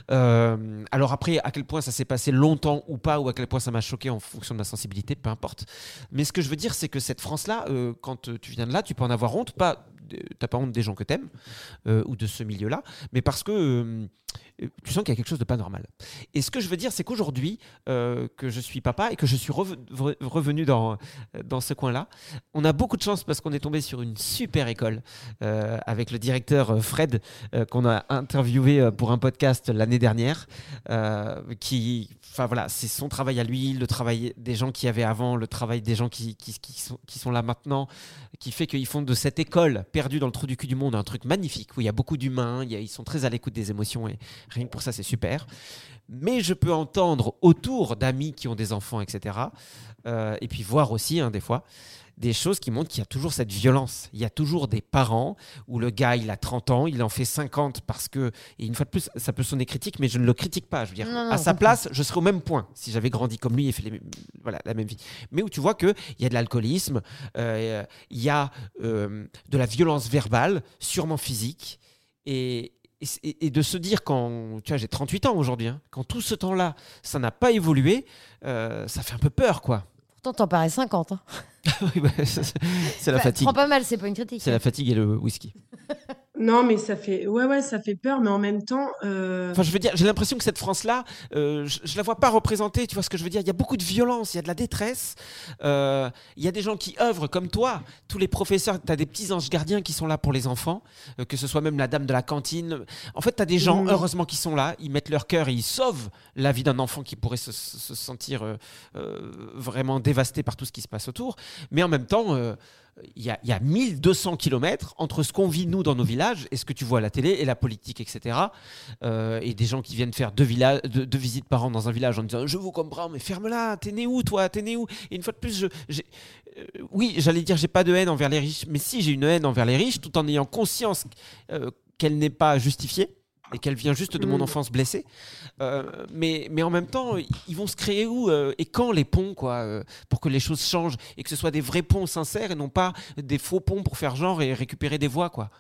Euh, alors après, à quel point ça s'est passé longtemps ou pas, ou à quel point ça m'a choqué en fonction de ma sensibilité, peu importe. Mais ce que je veux dire, c'est que cette France-là, euh, quand tu viens de là, tu peux en avoir honte. Pas, t'as pas honte des gens que t'aimes euh, ou de ce milieu-là, mais parce que euh, tu sens qu'il y a quelque chose de pas normal. Et ce que je veux dire, c'est qu'aujourd'hui, euh, que je suis papa et que je suis rev- revenu dans, dans ce coin-là, on a beaucoup de chance parce qu'on est tombé sur une super école euh, avec le directeur Fred, euh, qu'on a interviewé pour un podcast l'année dernière, euh, qui, enfin voilà, c'est son travail à lui, le travail des gens qui y avaient avant, le travail des gens qui, qui, qui, sont, qui sont là maintenant, qui fait qu'ils font de cette école perdue dans le trou du cul du monde un truc magnifique, où il y a beaucoup d'humains, il y a, ils sont très à l'écoute des émotions et rien que pour ça, c'est super. Mais je peux entendre autour d'amis qui ont des enfants, et cetera. Euh, et puis voir aussi, hein, des fois, des choses qui montrent qu'il y a toujours cette violence. Il y a toujours des parents où le gars, il a trente ans, il en fait cinquante parce que, et une fois de plus, ça peut sonner critique, mais je ne le critique pas. Je veux dire, non, non, à sa place, je serais au même point si j'avais grandi comme lui et fait les, voilà, la même vie. Mais où tu vois qu'il y a de l'alcoolisme, euh, il y a euh, de la violence verbale, sûrement physique, et Et, et de se dire quand, tu vois, j'ai trente-huit ans aujourd'hui, hein, quand tout ce temps-là, ça n'a pas évolué, euh, ça fait un peu peur, quoi. Pourtant, t'en parais cinquante. Hein. Oui, bah, c'est, c'est la bah, fatigue. Prends pas mal, c'est pas une critique. C'est la fatigue et le whisky. Non, mais ça fait, ouais, ouais, ça fait peur, mais en même temps. Euh... Enfin, je veux dire, j'ai l'impression que cette France-là, euh, je, je la vois pas représentée. Tu vois ce que je veux dire ? Il y a beaucoup de violence, il y a de la détresse. Euh, il y a des gens qui œuvrent comme toi. Tous les professeurs, tu as des petits anges gardiens qui sont là pour les enfants, euh, que ce soit même la dame de la cantine. En fait, tu as des gens, mmh. heureusement, qui sont là. Ils mettent leur cœur et ils sauvent la vie d'un enfant qui pourrait se, se sentir euh, euh, vraiment dévasté par tout ce qui se passe autour. Mais en même temps. Euh, Il y, a, il y a mille deux cents kilomètres entre ce qu'on vit, nous, dans nos villages, et ce que tu vois à la télé, et la politique, et cetera. Euh, et des gens qui viennent faire deux, villa- deux, deux visites par an dans un village en disant « Je vous comprends, mais ferme-la, t'es né où, toi ? T'es né où ?» Et une fois de plus, je, j'ai, euh, oui, j'allais dire « J'ai pas de haine envers les riches », mais si, j'ai une haine envers les riches, tout en ayant conscience euh, qu'elle n'est pas justifiée. Et qu'elle vient juste de mon enfance blessée. Euh, mais, mais en même temps, ils vont se créer où euh, et quand les ponts, quoi, euh, pour que les choses changent et que ce soit des vrais ponts sincères et non pas des faux ponts pour faire genre et récupérer des voix, quoi.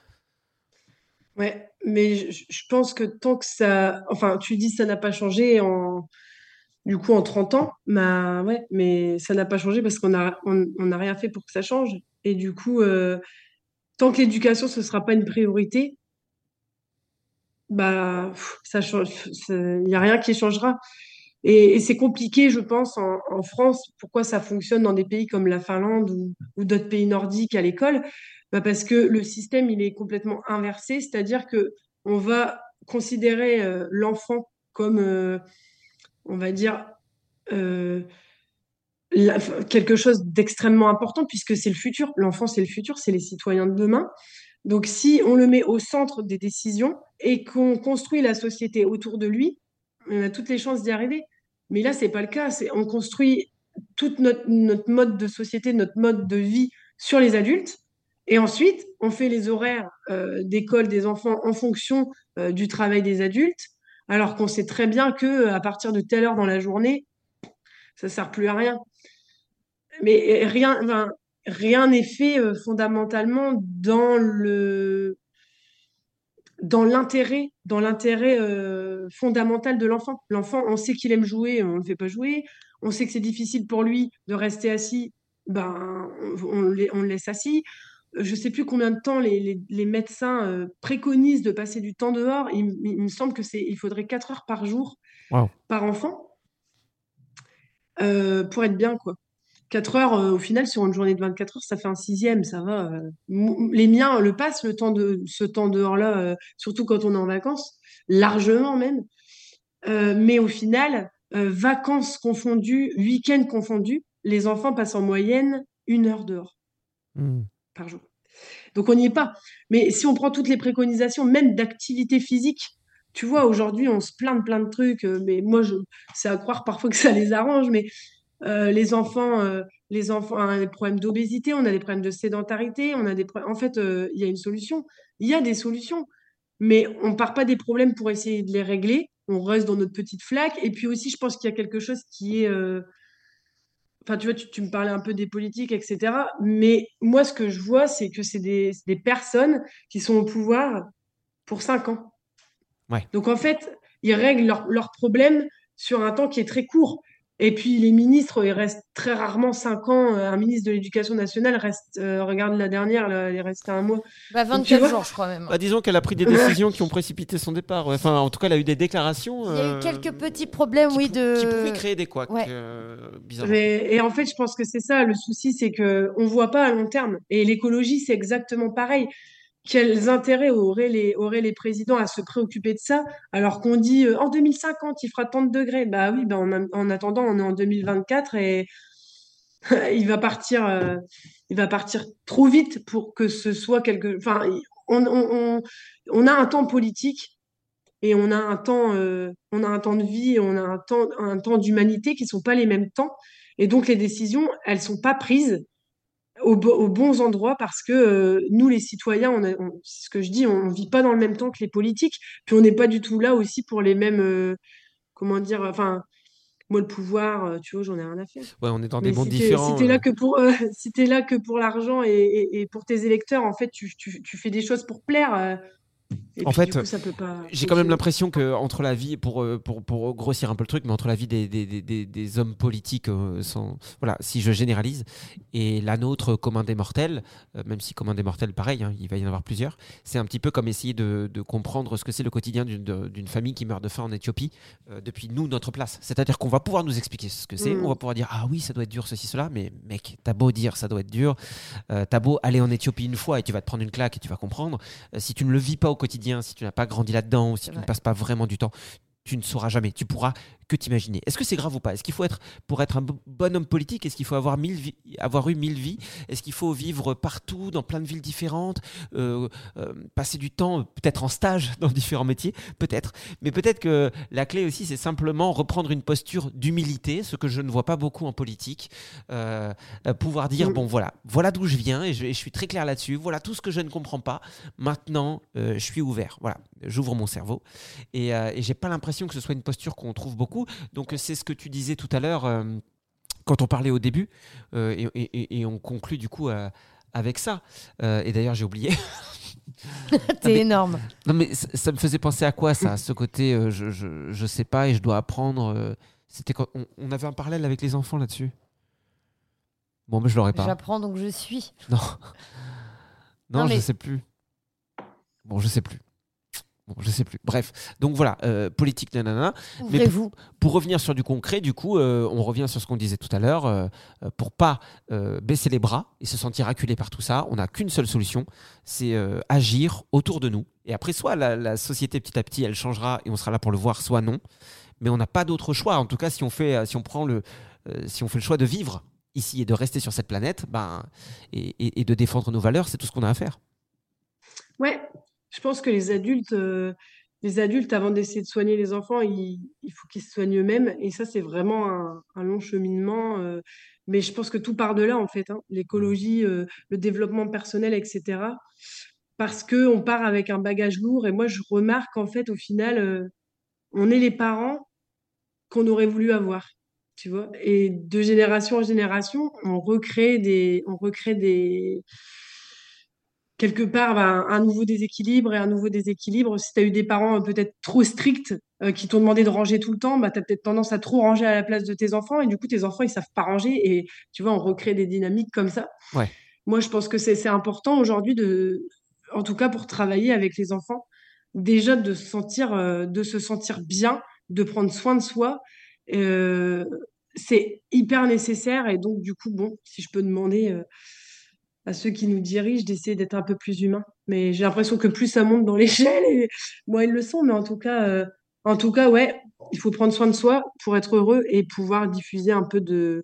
Ouais, mais je, je pense que tant que ça. Enfin, tu dis ça n'a pas changé en. Du coup, en trente ans, bah ouais, mais ça n'a pas changé parce qu'on a, on, on n'a rien fait pour que ça change. Et du coup, euh, tant que l'éducation, ce sera pas une priorité, bah, pff, ça change, il n'y a rien qui changera. Et, et c'est compliqué, je pense, en, en France, pourquoi ça fonctionne dans des pays comme la Finlande ou, ou d'autres pays nordiques à l'école, bah parce que le système, il est complètement inversé, c'est-à-dire que on va considérer euh, l'enfant comme, euh, on va dire, euh, la- quelque chose d'extrêmement important, puisque c'est le futur. L'enfant, c'est le futur, c'est les citoyens de demain. Donc, si on le met au centre des décisions et qu'on construit la société autour de lui, on a toutes les chances d'y arriver. Mais là, c'est pas le cas. C'est, on construit toute notre, notre mode de société, notre mode de vie sur les adultes. Et ensuite, on fait les horaires euh, d'école des enfants en fonction euh, du travail des adultes, alors qu'on sait très bien que à partir de telle heure dans la journée, ça sert plus à rien. Mais rien, enfin, rien n'est fait euh, fondamentalement dans le dans l'intérêt, dans l'intérêt euh, fondamental de l'enfant. L'enfant, on sait qu'il aime jouer, on ne le fait pas jouer. On sait que c'est difficile pour lui de rester assis, ben, on, on le on le laisse assis. Je ne sais plus combien de temps les, les, les médecins euh, préconisent de passer du temps dehors. Il, il me semble que c'est, il faudrait quatre heures par jour Wow. par enfant euh, pour être bien, quoi. Quatre heures, euh, au final, sur une journée de vingt-quatre heures, ça fait un sixième, ça va. euh. M- Les miens le passent, le temps de, ce temps dehors-là, euh, surtout quand on est en vacances, largement même. Euh, mais au final, euh, vacances confondues, week-ends confondus, les enfants passent en moyenne une heure dehors Mmh. par jour. Donc on n'y est pas. Mais si on prend toutes les préconisations, même d'activité physique, tu vois, aujourd'hui, on se plaint de plein de trucs, euh, mais moi, je, c'est à croire parfois que ça les arrange, mais Euh, les enfants, euh, les enfants ont des problèmes d'obésité, on a des problèmes de sédentarité, on a des pro- en fait, euh, il y a une solution. Il y a des solutions, mais on part pas des problèmes pour essayer de les régler. On reste dans notre petite flaque. Et puis aussi, je pense qu'il y a quelque chose qui est, euh, enfin, tu vois, tu, tu me parlais un peu des politiques, et cetera. Mais moi, ce que je vois, c'est que c'est des, c'est des personnes qui sont au pouvoir pour cinq ans. Ouais. Donc en fait, ils règlent leurs leurs problèmes sur un temps qui est très court. Et puis les ministres, ils restent très rarement cinq ans. Euh, Un ministre de l'Éducation nationale reste, euh, regarde la dernière, là, il est resté un mois. Bah, Donc tu vingt-quatre vois, jours, je crois même. Bah, disons qu'elle a pris des décisions qui ont précipité son départ. Ouais. Enfin, en tout cas, elle a eu des déclarations. Il y a eu euh, quelques petits problèmes, qui, oui, pou- de. qui pouvaient créer des couacs, Ouais. euh, bizarrement. et, et en fait, je pense que c'est ça le souci, c'est que on voit pas à long terme. Et l'écologie, c'est exactement pareil. Quels intérêts auraient les, auraient les présidents à se préoccuper de ça alors qu'on dit euh, en deux mille cinquante, il fera tant de degrés. Bah oui, bah en, en attendant, on est en deux mille vingt-quatre et il va partir, euh, il va partir trop vite pour que ce soit quelque. Enfin, on, on, on, on a un temps politique et on a un temps, euh, on a un temps de vie et on a un temps, un temps d'humanité qui sont pas les mêmes temps. Et donc les décisions, elles sont pas prises aux, bo- aux bons endroits parce que euh, nous, les citoyens, on a- on- c'est ce que je dis, on vit pas dans le même temps que les politiques, puis on n'est pas du tout là aussi pour les mêmes, euh, comment dire, enfin, moi, le pouvoir, euh, tu vois, j'en ai rien à faire. Ouais, on est dans des Mais mondes si t'es, si différents. t'es euh. là que pour, euh, si t'es là que pour l'argent et, et- et pour tes électeurs, en fait, tu, tu, tu fais des choses pour plaire, euh, et En puis du fait, coup, ça peut pas j'ai quand même fonctionner. l'impression que entre la vie, pour, euh, pour, pour grossir un peu le truc, mais entre la vie des, des, des, des- des hommes politiques, euh, sans, voilà, si je généralise, et la nôtre commun des mortels, euh, même si commun des mortels, pareil, hein, il va y en avoir plusieurs, c'est un petit peu comme essayer de, de comprendre ce que c'est le quotidien d'une, de- d'une famille qui meurt de faim en Éthiopie, euh, depuis nous, notre place. C'est-à-dire qu'on va pouvoir nous expliquer ce que c'est, on Mm. va pouvoir dire, ah oui, ça doit être dur, ceci, cela, mais mec, t'as beau dire ça doit être dur, euh, t'as beau aller en Éthiopie une fois et tu vas te prendre une claque et tu vas comprendre. Euh, si tu ne le vis pas au quotidien, si tu n'as pas grandi là-dedans, ou si C'est tu ne vrai. passes pas vraiment du temps, tu ne sauras jamais. Tu pourras que t'imaginer. Est-ce que c'est grave ou pas? Est-ce qu'il faut être, pour être un bo- bon homme politique, est-ce qu'il faut avoir, mille vi- avoir eu mille vies? Est-ce qu'il faut vivre partout, dans plein de villes différentes, euh, euh, passer du temps, euh, peut-être en stage dans différents métiers? Peut-être. Mais peut-être que la clé aussi, c'est simplement reprendre une posture d'humilité, ce que je ne vois pas beaucoup en politique. Euh, euh, pouvoir dire, Mm. bon voilà, voilà d'où je viens et je, et je suis très clair là-dessus. Voilà tout ce que je ne comprends pas. Maintenant, euh, je suis ouvert. Voilà, j'ouvre mon cerveau. Et, euh, et j'ai pas l'impression que ce soit une posture qu'on trouve beaucoup. Donc euh, c'est ce que tu disais tout à l'heure euh, quand on parlait au début, euh, et, et- et- et on conclut du coup euh, avec ça. Euh, et d'ailleurs j'ai oublié. T'es mais- énorme. Non mais ça, ça me faisait penser à quoi ça, ce côté euh, je, je, je sais pas et je dois apprendre. euh, C'était quand on, on avait un parallèle avec les enfants là-dessus. Bon mais je l'aurais pas. J'apprends donc je suis. Non. Non, Non, je mais- sais plus. Bon, je sais plus. Bon, je sais plus. Bref, donc voilà, euh, politique, nanana. Mais Ouvrez-vous. Pour revenir sur du concret, du coup, euh, on revient sur ce qu'on disait tout à l'heure. Euh, euh, pour pas euh, baisser les bras et se sentir acculé par tout ça, on n'a qu'une seule solution, c'est euh, agir autour de nous. Et après, soit la, la société petit à petit, elle changera et on sera là pour le voir, soit non. Mais on n'a pas d'autre choix. En tout cas, si on fait, euh, si on prend le, euh, si on fait le choix de vivre ici et de rester sur cette planète, ben, et, et- et de défendre nos valeurs, c'est tout ce qu'on a à faire. Ouais, je pense que les adultes, euh, les adultes, avant d'essayer de soigner les enfants, il, il faut qu'ils se soignent eux-mêmes. Et ça, c'est vraiment un, un long cheminement. euh, mais je pense que tout part de là, en fait, hein. L'écologie, euh, le développement personnel, et cetera. Parce que on part avec un bagage lourd. Et moi, je remarque qu'en fait, au final, euh, on est les parents qu'on aurait voulu avoir. Tu vois? Et de génération en génération, on recrée des, on recrée des, quelque part bah, un nouveau déséquilibre et un nouveau déséquilibre. Si tu as eu des parents euh, peut-être trop stricts euh, qui t'ont demandé de ranger tout le temps, bah, tu as peut-être tendance à trop ranger à la place de tes enfants et du coup tes enfants ils savent pas ranger et tu vois on recrée des dynamiques comme ça. Ouais. Moi je pense que c'est c'est important aujourd'hui de, en tout cas pour travailler avec les enfants, déjà de se sentir, euh, de se sentir bien, de prendre soin de soi. Euh, c'est hyper nécessaire et donc du coup bon si je peux demander euh, à ceux qui nous dirigent d'essayer d'être un peu plus humains. Mais j'ai l'impression que plus ça monte dans l'échelle, et moi ils le sont, mais en tout cas, euh, en tout cas, ouais, il faut prendre soin de soi pour être heureux et pouvoir diffuser un peu de,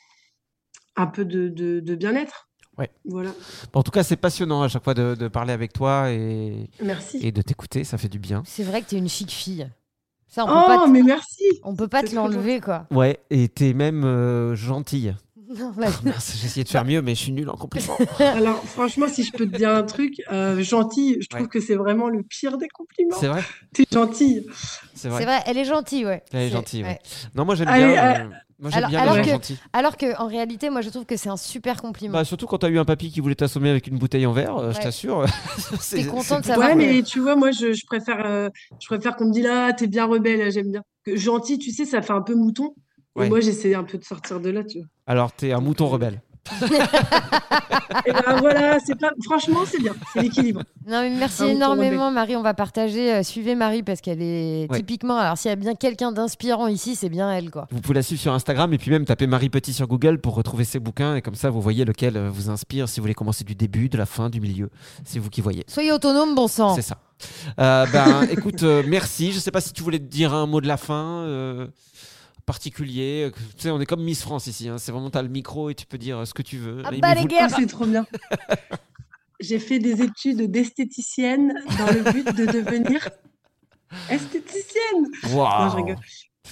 un peu de, de, de bien-être. Ouais. Voilà. Bon, en tout cas, c'est passionnant à chaque fois de, de parler avec toi et, Merci. et de t'écouter, ça fait du bien. C'est vrai que t'es une chic fille. Ça, on peut Oh, pas te- mais merci. on peut pas C'est te trop l'enlever, quoi. Ouais, et t'es même euh, gentille. Non, bah, Mince, j'ai essayé de faire mieux, mais je suis nul en compliments. Alors, franchement, si je peux te dire un truc, euh, gentil, je trouve Ouais. que c'est vraiment le pire des compliments. C'est vrai, T'es gentille. c'est vrai. c'est vrai, elle est gentille, ouais. Elle est C'est- gentille, ouais. ouais. Non, moi j'aime Allez, bien. euh, euh, Moi j'aime alors- bien alors les gens que- gentils. Alors que en réalité, moi, je trouve que c'est un super compliment. Bah, surtout quand t'as eu un papy qui voulait t'assommer avec une bouteille en verre, euh, je Ouais. t'assure. c'est- T'es content c'est de plutôt savoir Ouais, que- mais tu vois, moi, je, je préfère, euh, je préfère qu'on me dise là, t'es bien rebelle, j'aime bien. Que gentil, tu sais, ça fait un peu mouton. Ouais. Et moi, j'essaie un peu de sortir de là, tu vois. Alors, t'es un Donc, mouton euh, rebelle. Et ben voilà, c'est pas, franchement, c'est bien, c'est l'équilibre. Non, mais merci Un mouton énormément, Marie. On va partager. euh, suivez Marie parce qu'elle est Ouais. typiquement. Alors, s'il y a bien quelqu'un d'inspirant ici, c'est bien elle, quoi. Vous pouvez la suivre sur Instagram et puis même taper Marie Petit sur Google pour retrouver ses bouquins. Et comme ça, vous voyez lequel euh, vous inspire. Si vous voulez commencer du début, de la fin, du milieu, c'est vous qui voyez. Soyez autonome, bon sang. C'est ça. Euh, ben, écoute, euh, merci. Je sais pas si tu voulais te dire un mot de la fin euh, particulier. Tu sais, on est comme Miss France ici. Hein. C'est vraiment, t'as le micro et tu peux dire ce que tu veux. Ah Et bah, mais les vous- gars. Ah, c'est trop bien. J'ai fait des études d'esthéticienne dans le but de devenir esthéticienne. Waouh. Non, je rigole.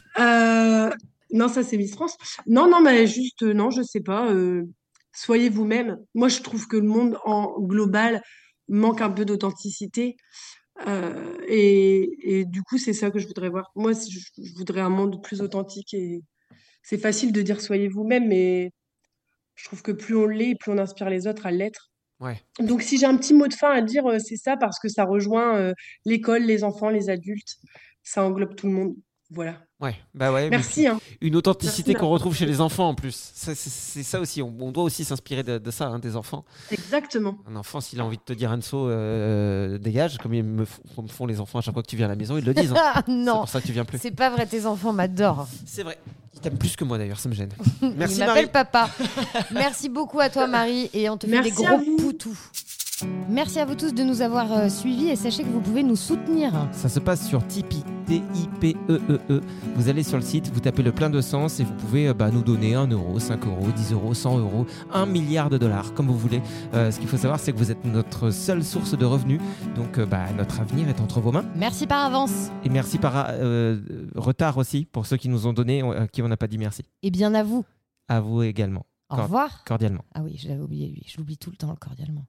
Euh, non, ça c'est Miss France. Non, non, mais juste, euh, non, je sais pas. euh, soyez vous-même. Moi, je trouve que le monde en global manque un peu d'authenticité. Euh, et, et du coup, c'est ça que je voudrais voir. Moi, si je, je voudrais un monde plus authentique. Et c'est facile de dire soyez vous-même, mais je trouve que plus on l'est, plus on inspire les autres à l'être. Ouais. Donc, si j'ai un petit mot de fin à dire, euh, c'est ça, parce que ça rejoint euh, l'école, les enfants, les adultes. Ça englobe tout le monde. Voilà. Ouais, bah ouais. mais Merci. puis, Hein. une authenticité Merci, qu'on retrouve chez les enfants en plus. Ça, c'est, c'est ça aussi. On, on doit aussi s'inspirer de, de ça, hein, des enfants. Exactement. Un enfant, s'il a envie de te dire Anso, euh, dégage, comme ils me, f- comme font les enfants à chaque fois que tu viens à la maison, ils le disent. Hein. Ah, C'est non, pour ça que tu viens plus. c'est pas vrai. Tes enfants m'adorent. C'est vrai. Ils t'aiment plus que moi d'ailleurs, ça me gêne. Il Merci Marie. m'appelle papa. Merci beaucoup à toi, Marie, et on te fait Merci des à gros vous. poutous. Merci à vous tous de nous avoir euh, suivis et sachez que vous pouvez nous soutenir. Ça se passe sur Tipeee, T I P E E E. Vous allez sur le site, vous tapez le plein de sens et vous pouvez euh, bah, nous donner un euro, cinq euros, dix euros, cent euros, un milliard de dollars, comme vous voulez. Euh, ce qu'il faut savoir, c'est que vous êtes notre seule source de revenus. Donc, euh, bah, notre avenir est entre vos mains. Merci par avance. Et merci par euh, retard aussi pour ceux qui nous ont donné, à qui on n'a pas dit merci. Et bien à vous. À vous également. Au Cor- revoir. Cordialement. Ah oui, je l'avais oublié lui. Je l'oublie tout le temps, cordialement.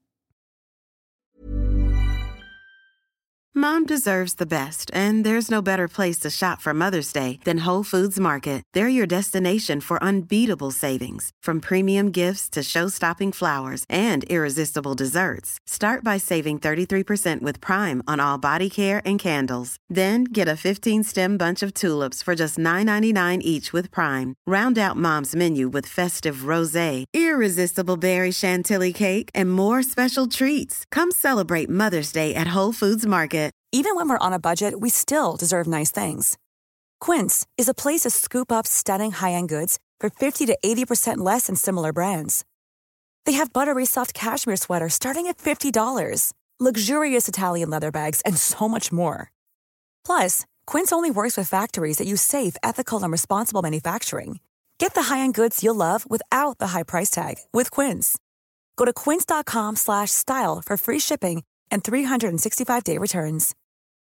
Mom deserves the best, and there's no better place to shop for Mother's Day than Whole Foods Market. They're your destination for unbeatable savings, from premium gifts to show-stopping flowers and irresistible desserts. Start by saving thirty-three percent with Prime on all body care and candles. Then get a fifteen-stem bunch of tulips for just nine ninety-nine each with Prime. Round out Mom's menu with festive rosé, irresistible berry chantilly cake, and more special treats. Come celebrate Mother's Day at Whole Foods Market. Even when we're on a budget, we still deserve nice things. Quince is a place to scoop up stunning high-end goods for fifty to eighty percent less than similar brands. They have buttery soft cashmere sweaters starting at fifty dollars, luxurious Italian leather bags, and so much more. Plus, Quince only works with factories that use safe, ethical, and responsible manufacturing. Get the high-end goods you'll love without the high price tag with Quince. Go to quince.com slash style for free shipping and three sixty-five day returns.